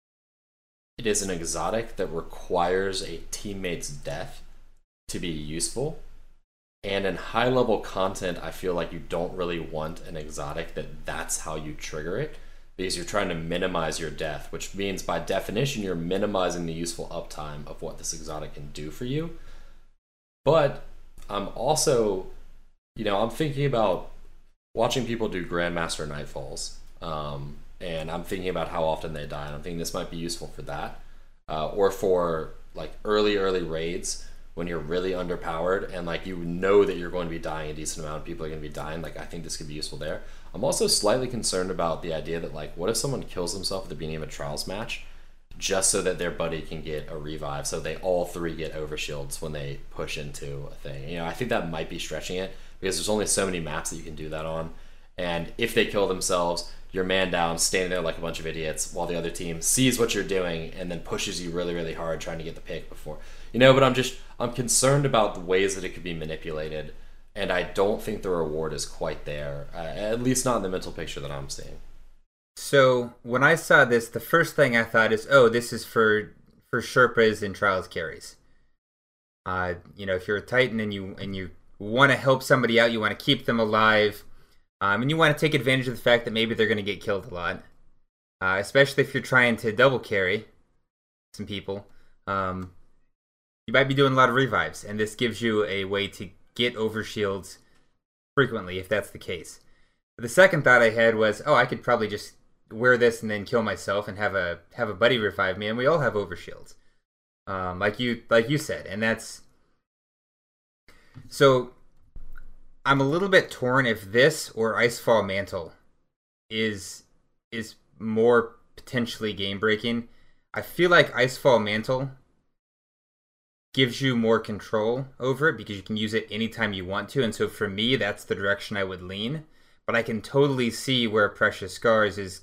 an exotic that requires a teammate's death to be useful. And in high level content, I feel like you don't really want an exotic that's how you trigger it, because you're trying to minimize your death, which means by definition you're minimizing the useful uptime of what this exotic can do for you. But I'm also, I'm thinking about watching people do Grandmaster Nightfalls, and I'm thinking about how often they die, and I'm thinking this might be useful for that, or for like early raids when you're really underpowered and like that you're going to be dying a decent amount of people are going to be dying. Like, I think this could be useful there. I'm also slightly concerned about the idea that, like, what if someone kills themselves at the beginning of a trials match just so that their buddy can get a revive, so they all three get overshields when they push into a thing. I think that might be stretching it, because there's only so many maps that you can do that on. And if they kill themselves, you're man down, standing there like a bunch of idiots, while the other team sees what you're doing and then pushes you really, really hard trying to get the pick before. But I'm concerned about the ways that it could be manipulated, and I don't think the reward is quite there, at least not in the mental picture that I'm seeing. So when I saw this, the first thing I thought is, oh, this is for Sherpas and trials carries. If you're a Titan and you want to help somebody out, you want to keep them alive, and you want to take advantage of the fact that maybe they're going to get killed a lot, especially if you're trying to double carry some people. You might be doing a lot of revives, and this gives you a way to get overshields frequently if that's the case. But the second thought I had was, oh, I could probably just wear this and then kill myself and have a buddy revive me, and we all have overshields, like you said, and that's so. I'm a little bit torn if this or Icefall Mantle is more potentially game breaking. I feel like Icefall Mantle gives you more control over it because you can use it anytime you want to, and so for me that's the direction I would lean. But I can totally see where Precious Scars is.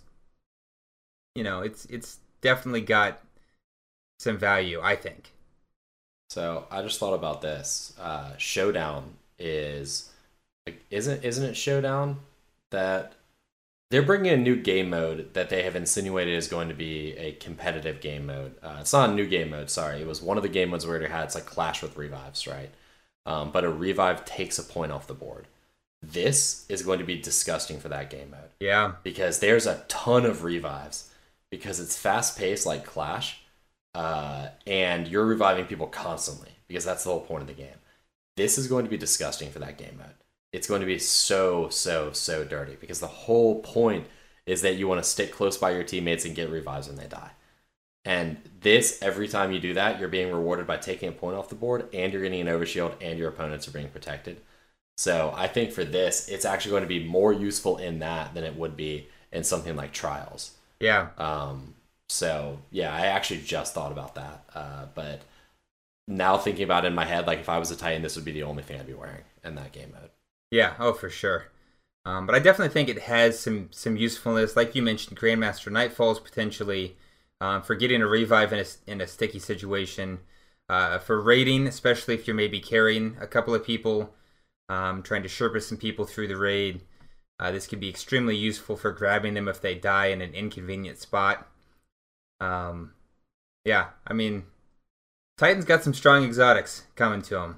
It's definitely got some value, I think. So I just thought about this. Showdown is, like, isn't it Showdown that they're bringing a new game mode that they have insinuated is going to be a competitive game mode. It's not a new game mode, sorry. It was one of the game modes where it had, it's like Clash with revives, right? But a revive takes a point off the board. This is going to be disgusting for that game mode. Yeah. Because there's a ton of revives. Because it's fast-paced like Clash, and you're reviving people constantly, because that's the whole point of the game. This is going to be disgusting for that game mode. It's going to be so dirty, because the whole point is that you want to stick close by your teammates and get revives when they die. And this, every time you do that, you're being rewarded by taking a point off the board, and you're getting an overshield, and your opponents are being protected. So I think for this, it's actually going to be more useful in that than it would be in something like Trials. Yeah. So yeah, I actually just thought about that. But now thinking about it in my head, like, if I was a Titan, this would be the only thing I'd be wearing in that game mode. Yeah, oh, for sure. But I definitely think it has some usefulness. Like you mentioned, Grandmaster Nightfalls potentially, for getting a revive in a sticky situation. For raiding, especially if you're maybe carrying a couple of people, trying to Sherpa some people through the raid. This could be extremely useful for grabbing them if they die in an inconvenient spot. Yeah, I mean, Titan's got some strong exotics coming to them.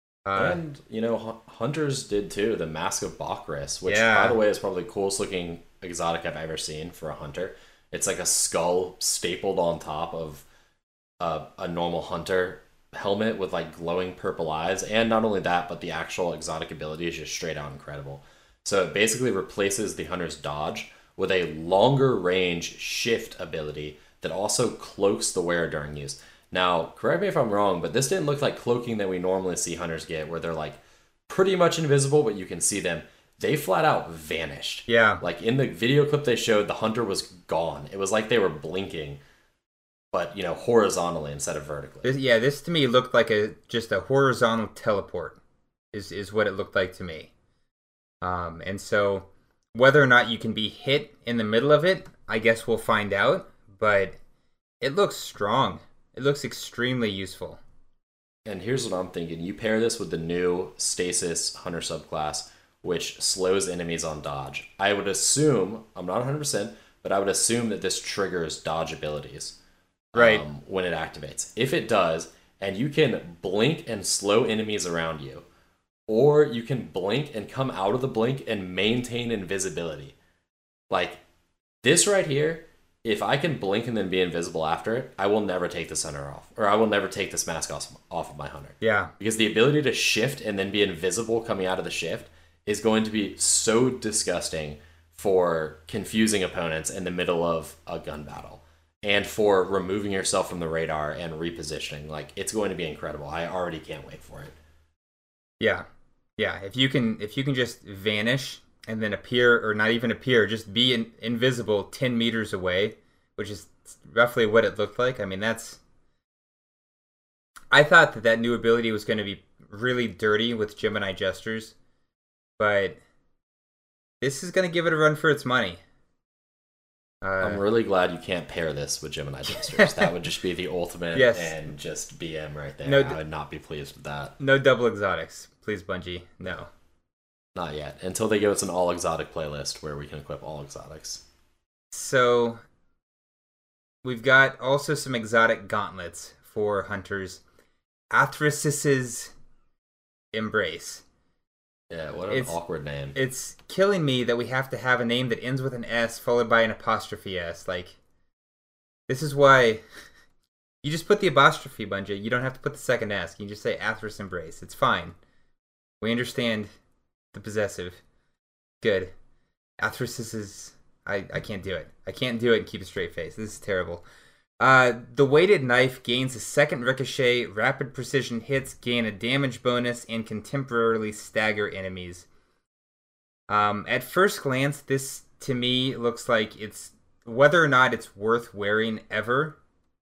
And, Hunters did too, the Mask of Bakris, which, by the way, is probably the coolest looking exotic I've ever seen for a hunter. It's like a skull stapled on top of a normal hunter helmet with like glowing purple eyes, and not only that, but the actual exotic ability is just straight out incredible. So it basically replaces the hunter's dodge with a longer range shift ability that also cloaks the wearer during use. Now, correct me if I'm wrong, but this didn't look like cloaking that we normally see hunters get, where they're like pretty much invisible, but you can see them. They flat out vanished. Yeah. Like in the video clip they showed, the hunter was gone. It was like they were blinking, but horizontally instead of vertically. This to me looked like just a horizontal teleport. Is what it looked like to me. And so whether or not you can be hit in the middle of it, I guess we'll find out. But it looks strong. It looks extremely useful. And here's what I'm thinking. You pair this with the new Stasis Hunter subclass, which slows enemies on dodge. I would assume, I'm not 100%, but I would assume that this triggers dodge abilities. Right. When it activates. If it does, and you can blink and slow enemies around you, or you can blink and come out of the blink and maintain invisibility. Like, this right here, if I can blink and then be invisible after it, I will never take this hunter off. Or I will never take this mask off of my hunter. Yeah. Because the ability to shift and then be invisible coming out of the shift is going to be so disgusting for confusing opponents in the middle of a gun battle. And for removing yourself from the radar and repositioning. Like, it's going to be incredible. I already can't wait for it. Yeah. Yeah. If you can just vanish and then appear, or not even appear, just be invisible 10 meters away, which is roughly what it looked like. I mean, I thought that new ability was going to be really dirty with Gemini Gestures, but this is going to give it a run for its money. I'm really glad you can't pair this with Gemini Gestures. That would just be the ultimate Yes. and just BM right there. No, I would not be pleased with that. No double exotics. Please, Bungie. No. Not yet. Until they give us an all exotic playlist where we can equip all exotics. So, we've got also some exotic gauntlets for hunters. Athrys's Embrace. Yeah, what an awkward name. It's killing me that we have to have a name that ends with an S followed by an apostrophe S. Like, this is why you just put the apostrophe, Bungie. You don't have to put the second S. You can just say Athrys Embrace. It's fine. We understand the possessive. Good. Athrys is... I can't do it. I can't do it and keep a straight face. This is terrible. The weighted knife gains a second ricochet, rapid precision hits, gain a damage bonus, and can temporarily stagger enemies. At first glance, this to me looks like it's whether or not it's worth wearing ever.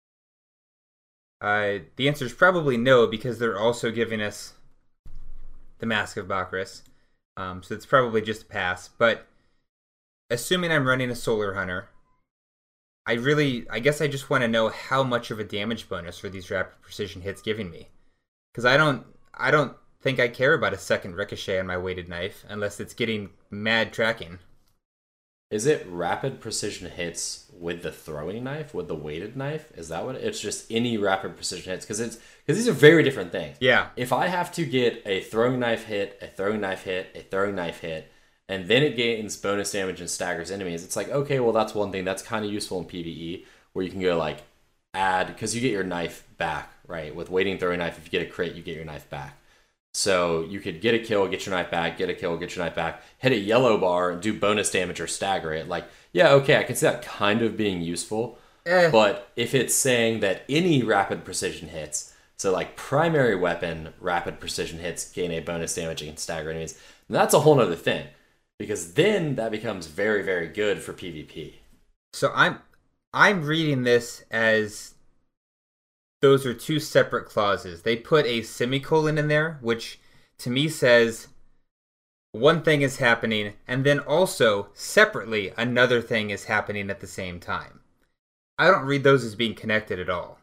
The answer is probably no, because they're also giving us the Mask of Bakris. So it's probably just a pass. But assuming I'm running a Solar Hunter, I guess I just want to know how much of a damage bonus are these rapid precision hits giving me. Because I don't think I care about a second ricochet on my weighted knife unless it's getting mad tracking. Is it rapid precision hits with the throwing knife, with the weighted knife? Is that what it's just any rapid precision hits? Because these are very different things. Yeah. If I have to get a throwing knife hit, a throwing knife hit, a throwing knife hit, and then it gains bonus damage and staggers enemies, it's like, okay, well, that's one thing that's kind of useful in PvE, where you can go like add, because you get your knife back, right? With weighting throwing knife, if you get a crit, you get your knife back. So you could get a kill, get your knife back, get a kill, get your knife back, hit a yellow bar, and do bonus damage or stagger it. Like, yeah, okay, I can see that kind of being useful. But if it's saying that any rapid precision hits, so like primary weapon rapid precision hits gain a bonus damage and stagger enemies, that's a whole other thing. Because then that becomes very, very good for PvP. So I'm reading this as those are two separate clauses. They put a semicolon in there, which to me says one thing is happening, and then also separately another thing is happening at the same time. I don't read those as being connected at all.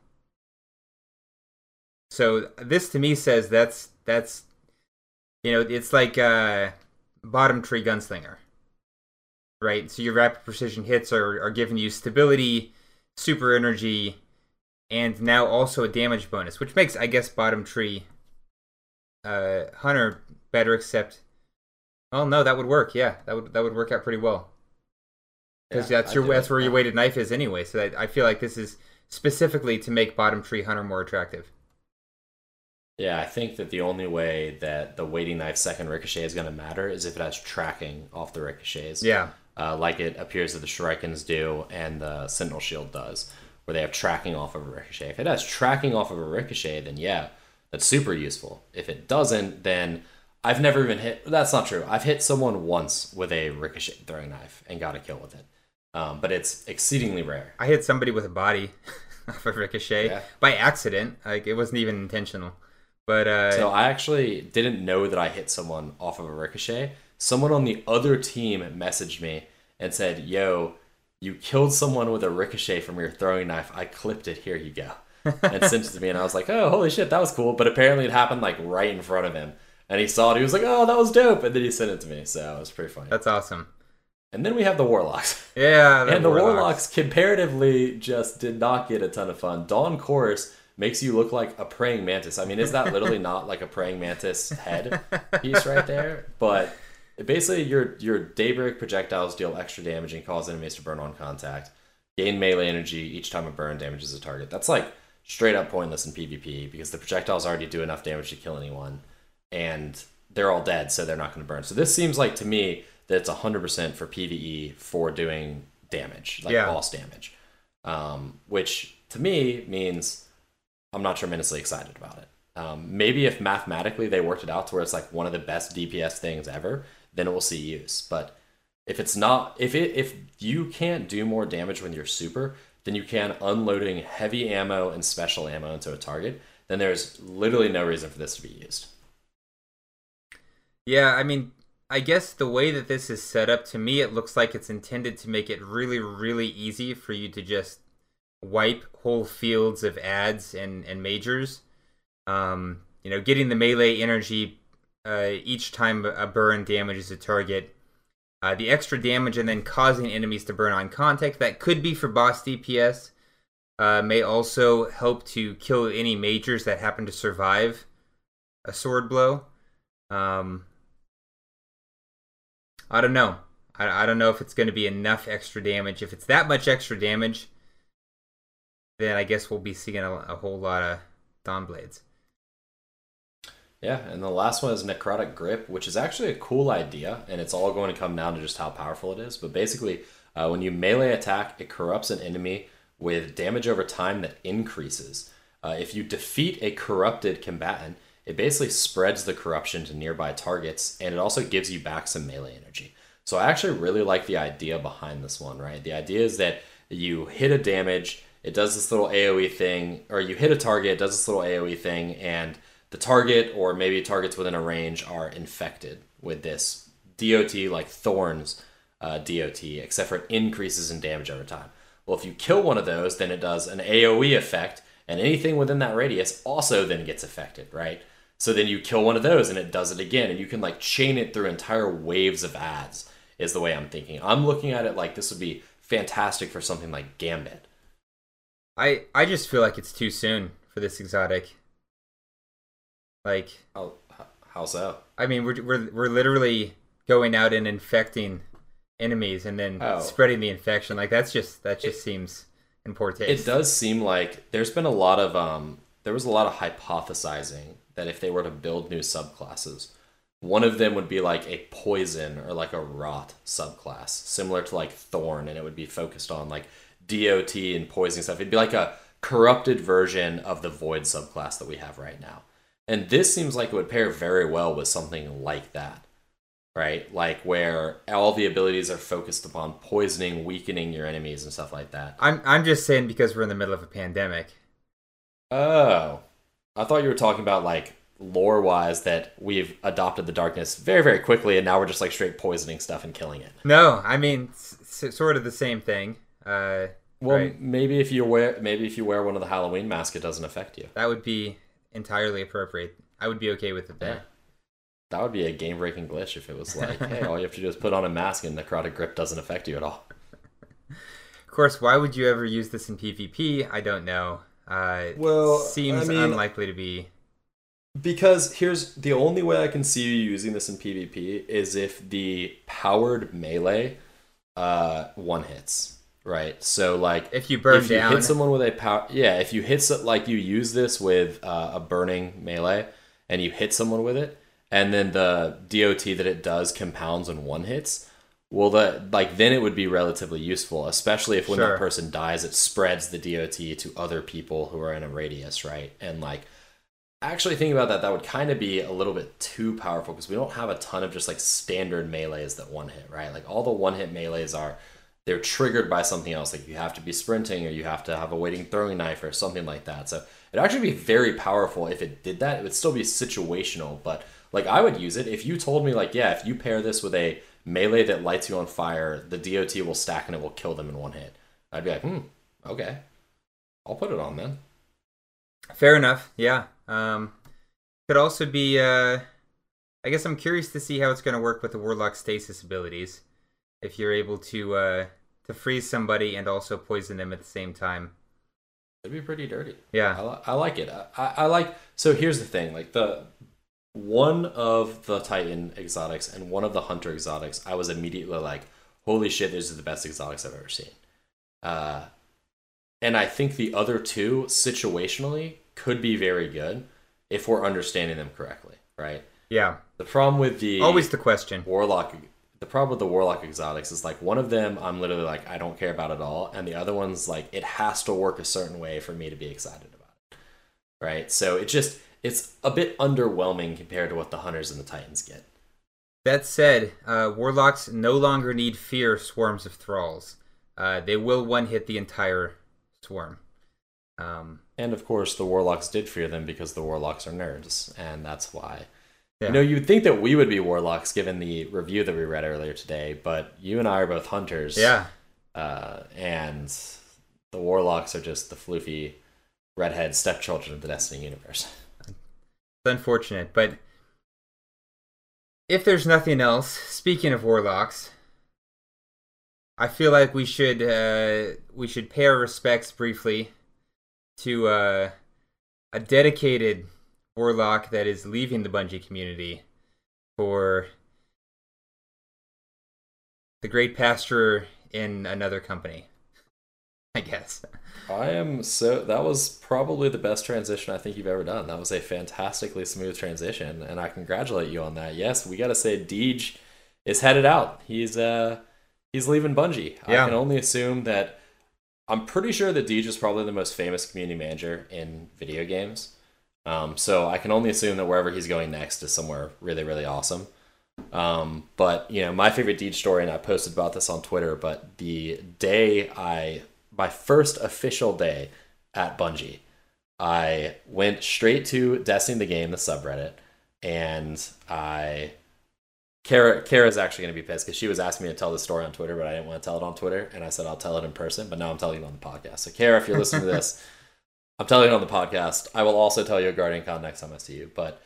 So this to me says that's it's like bottom tree gunslinger, right? So your rapid precision hits are giving you stability, super energy, and now also a damage bonus, which makes, I guess, bottom tree hunter better. Except, oh no, that would work. Yeah, that would work out pretty well. because Yeah, I do that's it. where your weighted knife is anyway. So I feel like this is specifically to make bottom tree hunter more attractive. Yeah, I think that the only way that the weighting knife second ricochet is going to matter is if it has tracking off the ricochets. Yeah, Like it appears that the Shurikens do and the Sentinel Shield does, where they have tracking off of a ricochet. If it has tracking off of a ricochet, then yeah, that's super useful. If it doesn't, then I've never even hit. That's not true. I've hit someone once with a ricochet throwing knife and got a kill with it, but it's exceedingly rare. I hit somebody with a body off a ricochet Yeah. by accident. Like it wasn't even intentional. But So I actually didn't know that I hit someone off of a ricochet. Someone on the other team messaged me and said, "Yo, you killed someone with a ricochet from your throwing knife. I clipped it. Here you go." And sent it to me, and I was like, "Oh, holy shit, that was cool." But apparently, it happened like right in front of him, and he saw it. He was like, "Oh, that was dope," and then he sent it to me. So it was pretty funny. that's awesome. And then we have the warlocks. Yeah, And the Warlocks comparatively just did not get a ton of fun. Dawn Chorus makes you look like a praying mantis. I mean, is that literally not like a praying mantis head piece right there? But basically, your Daybreak projectiles deal extra damage and cause enemies to burn on contact. Gain melee energy each time a burn damages a target. That's like straight up pointless in PvP because the projectiles already do enough damage to kill anyone. And they're all dead, so they're not going to burn. So this seems like to me that it's 100% for PvE for doing damage, like boss damage. Which to me means I'm not tremendously excited about it. Maybe if mathematically they worked it out to where it's like one of the best DPS things ever, then it will see use. But if it's not, if you can't do more damage when you're super than you can unloading heavy ammo and special ammo into a target, then there's literally no reason for this to be used. Yeah, I mean, I guess the way that this is set up, to me, it looks like it's intended to make it really, really easy for you to just wipe whole fields of ads and majors. Getting the melee energy each time a burn damages a target. The extra damage and then causing enemies to burn on contact. That could be for boss DPS. May also help to kill any majors that happen to survive a sword blow. I don't know. I don't know if it's going to be enough extra damage. If it's that much extra damage, then I guess we'll be seeing a whole lot of Dawn Blades. Yeah, and the last one is Necrotic Grip, which is actually a cool idea, and it's all going to come down to just how powerful it is. But basically, when you melee attack, it corrupts an enemy with damage over time that increases. If you defeat a corrupted combatant, it basically spreads the corruption to nearby targets, and it also gives you back some melee energy. So I actually really like the idea behind this one, right? The idea is that you hit a damage, it does this little AoE thing, or you hit a target, it does this little AoE thing, and the target, or maybe targets within a range, are infected with this DOT, like Thorns DOT, except for it increases in damage over time. Well, if you kill one of those, then it does an AoE effect, and anything within that radius also then gets affected, right? So then you kill one of those, and it does it again, and you can like chain it through entire waves of ads, is the way I'm thinking. I'm looking at it like this would be fantastic for something like Gambit. I just feel like it's too soon for this exotic. Like, How so? I mean, we're literally going out and infecting enemies and then spreading the infection. Like that just seems in poor taste. It does seem like there's been a lot of there was a lot of hypothesizing that if they were to build new subclasses, one of them would be like a poison or like a rot subclass, similar to like Thorn, and it would be focused on like DOT and poison stuff. It'd be like a corrupted version of the Void subclass that we have right now. And this seems like it would pair very well with something like that, right? Like where all the abilities are focused upon poisoning, weakening your enemies and stuff like that. I'm just saying because we're in the middle of a pandemic. Oh, I thought you were talking about like lore-wise that we've adopted the darkness very, very quickly, and now we're just like straight poisoning stuff and killing it. No, I mean sort of the same thing. Well, right. maybe if you wear one of the Halloween masks, it doesn't affect you. That would be entirely appropriate. I would be okay with it there. Yeah. That would be a game-breaking glitch if it was like, hey, all you have to do is put on a mask and Necrotic Grip doesn't affect you at all. Of course, why would you ever use this in PvP? I don't know. Seems unlikely to be. Because here's the only way I can see you using this in PvP is if the powered melee one hits, right? So like If you burn if you down, hit someone with a power, yeah, if you hit like you use this with a burning melee and you hit someone with it, and then the DOT that it does compounds in one hits. Well, then it would be relatively useful, especially if when Sure. that person dies, it spreads the DOT to other people who are in a radius, right? And like actually thinking about that, that would kind of be a little bit too powerful because we don't have a ton of just like standard melees that one hit, right? Like all the one hit melees they're triggered by something else. Like you have to be sprinting or you have to have a waiting throwing knife or something like that. So it'd actually be very powerful if it did that. It would still be situational, but like I would use it if you told me like, yeah, if you pair this with a melee that lights you on fire, the DOT will stack and it will kill them in one hit. I'd be like, okay, I'll put it on then. fair enough. Yeah. Could also be. I guess I'm curious to see how it's going to work with the Warlock stasis abilities. If you're able to freeze somebody and also poison them at the same time. It'd be pretty dirty. Yeah. I like it. I like. So here's the thing: like one of the Titan exotics and one of the Hunter exotics, I was immediately like, "Holy shit! These are the best exotics I've ever seen." And I think the other two situationally could be very good if we're understanding them correctly, right? Yeah. The problem with the always the question. Warlock, the problem with the Warlock exotics is like one of them I'm literally like I don't care about at all, and the other one's like it has to work a certain way for me to be excited about it, right? So it's a bit underwhelming compared to what the Hunters and the Titans get. That said, Warlocks no longer need fear swarms of thralls. They will one-hit the entire swarm. And of course, the Warlocks did fear them because the Warlocks are nerds, and that's why. Yeah. You know, you'd think that we would be Warlocks given the review that we read earlier today, but you and I are both Hunters. Yeah. And the Warlocks are just the floofy redhead stepchildren of the Destiny universe. It's unfortunate, but if there's nothing else, speaking of Warlocks, I feel like we should pay our respects briefly to a dedicated Warlock that is leaving the Bungie community for the great pasture in another company, I guess. That was probably the best transition I think you've ever done. That was a fantastically smooth transition, and I congratulate you on that. Yes, we got to say Deej is headed out. He's leaving Bungie. Yeah. I can only assume that I'm pretty sure that Deej is probably the most famous community manager in video games. So I can only assume that wherever he's going next is somewhere really, really awesome. But you know, my favorite Deej story, and I posted about this on Twitter, but my first official day at Bungie, I went straight to Destiny the Game, the subreddit, and Kara's actually going to be pissed because she was asking me to tell this story on Twitter, but I didn't want to tell it on Twitter, and I said I'll tell it in person, but now I'm telling you on the podcast. So Kara, if you're listening to this, I'm telling you on the podcast. I will also tell you at GuardianCon next time I see you. But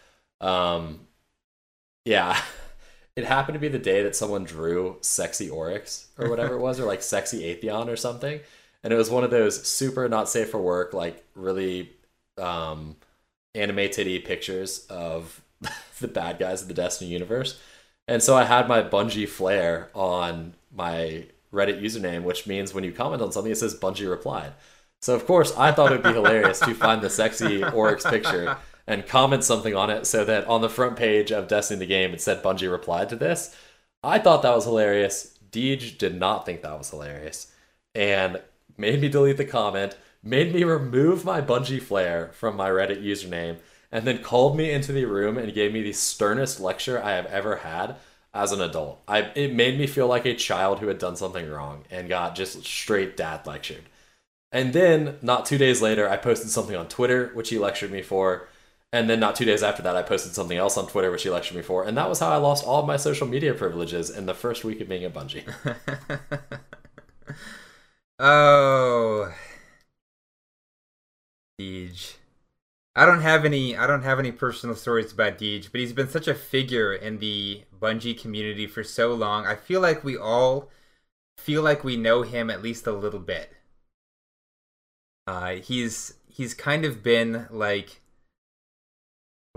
yeah, it happened to be the day that someone drew Sexy Oryx or whatever it was, or like Sexy Atheon or something. And it was one of those super not safe for work, like really anime-titty pictures of the bad guys of the Destiny universe. And so I had my Bungie flair on my Reddit username, which means when you comment on something, it says Bungie replied. So of course, I thought it'd be hilarious to find the Sexy Oryx picture and comment something on it so that on the front page of Destiny the Game, it said Bungie replied to this. I thought that was hilarious. Deej did not think that was hilarious. And made me delete the comment, made me remove my Bungie flair from my Reddit username, and then called me into the room and gave me the sternest lecture I have ever had as an adult. It made me feel like a child who had done something wrong and got just straight dad lectured. And then, not 2 days later, I posted something on Twitter, which he lectured me for. And then not 2 days after that, I posted something else on Twitter, which he lectured me for. And that was how I lost all of my social media privileges in the first week of being at Bungie. Oh, Deej. I don't have any personal stories about Deej, but he's been such a figure in the Bungie community for so long. I feel like we all feel like we know him at least a little bit. He's kind of been like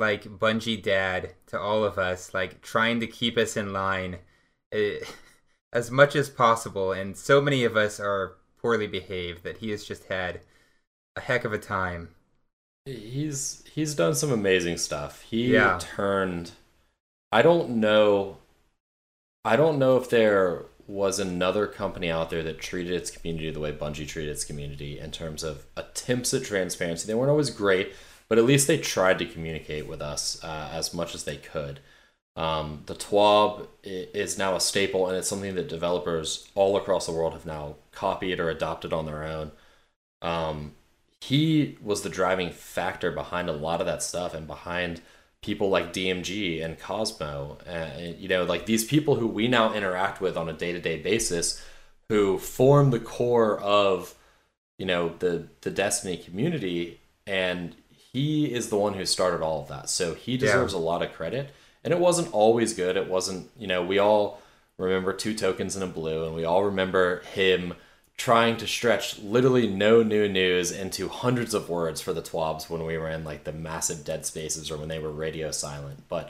Bungie dad to all of us, like trying to keep us in line. as much as possible, and so many of us are poorly behaved that he has just had a heck of a time. He's done some amazing stuff. He Yeah, turned. I don't know. I don't know if there was another company out there that treated its community the way Bungie treated its community in terms of attempts at transparency. They weren't always great, but at least they tried to communicate with us as much as they could. The TWAB is now a staple, and it's something that developers all across the world have now copied or adopted on their own. Um, he was the driving factor behind a lot of that stuff and behind people like DMG and Cosmo, and like these people who we now interact with on a day-to-day basis, who form the core of the Destiny community, and he is the one who started all of that. So he deserves a lot of credit. And it wasn't always good. It wasn't, we all remember Two Tokens and a Blue, and we all remember him trying to stretch literally no new news into hundreds of words for the TWABs when we were in like the massive dead spaces or when they were radio silent. But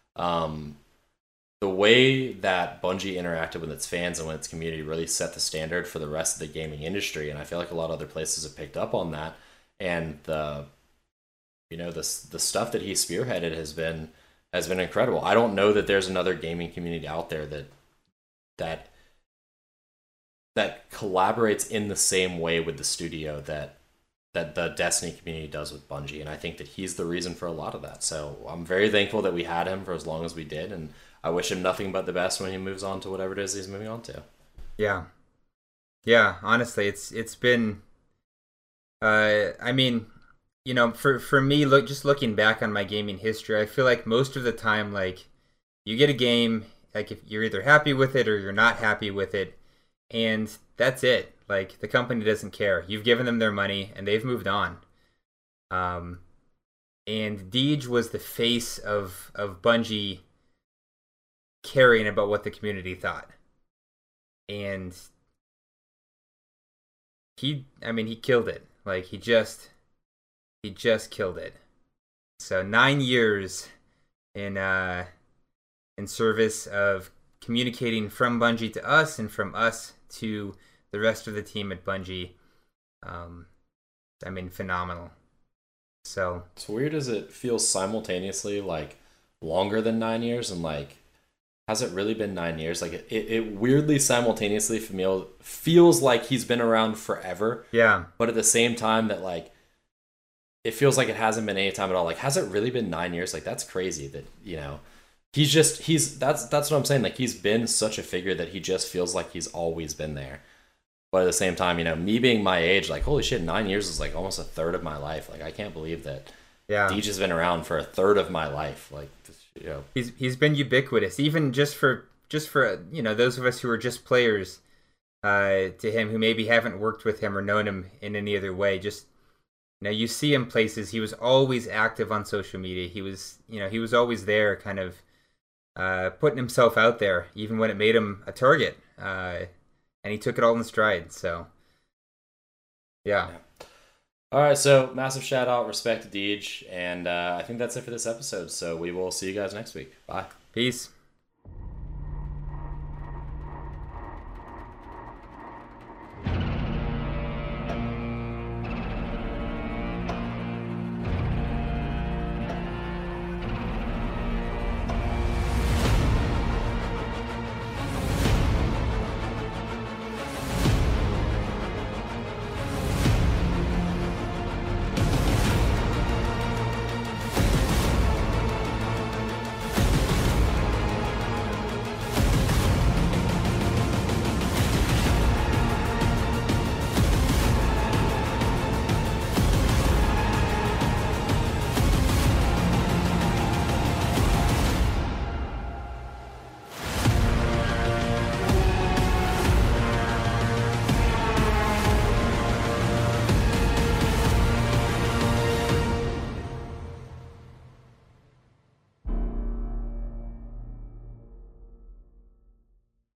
the way that Bungie interacted with its fans and with its community really set the standard for the rest of the gaming industry, and I feel like a lot of other places have picked up on that. And the stuff that he spearheaded has been incredible. I don't know that there's another gaming community out there that collaborates in the same way with the studio that the Destiny community does with Bungie, and I think that he's the reason for a lot of that. So I'm very thankful that we had him for as long as we did, and I wish him nothing but the best when he moves on to whatever it is he's moving on to. yeah, yeah. Honestly, it's been. I mean, for me, just looking back on my gaming history, I feel like most of the time, like, you get a game, like, if you're either happy with it or you're not happy with it, and that's it. Like, the company doesn't care. You've given them their money, and they've moved on. And Deej was the face of Bungie caring about what the community thought. And he killed it. Like, he just killed it. So 9 years in service of communicating from Bungie to us and from us to the rest of the team at Bungie. Phenomenal. So it's weird as it feels simultaneously like longer than 9 years, and like, has it really been 9 years? Like it weirdly simultaneously feels like he's been around forever. Yeah. But at the same time that like it feels like it hasn't been any time at all. Like, has it really been 9 years? Like, that's crazy that, that's what I'm saying. Like, he's been such a figure that he just feels like he's always been there. But at the same time, me being my age, like, holy shit, 9 years is like almost a third of my life. Like, I can't believe that Deej has been around for a third of my life. Like, he's been ubiquitous, even just for those of us who are just players to him, who maybe haven't worked with him or known him in any other way. Just you see him places. He was always active on social media. He was always there, kind of putting himself out there, even when it made him a target. And he took it all in stride. So, yeah. All right, so massive shout out, respect to Deej, and I think that's it for this episode. So we will see you guys next week. Bye. Peace.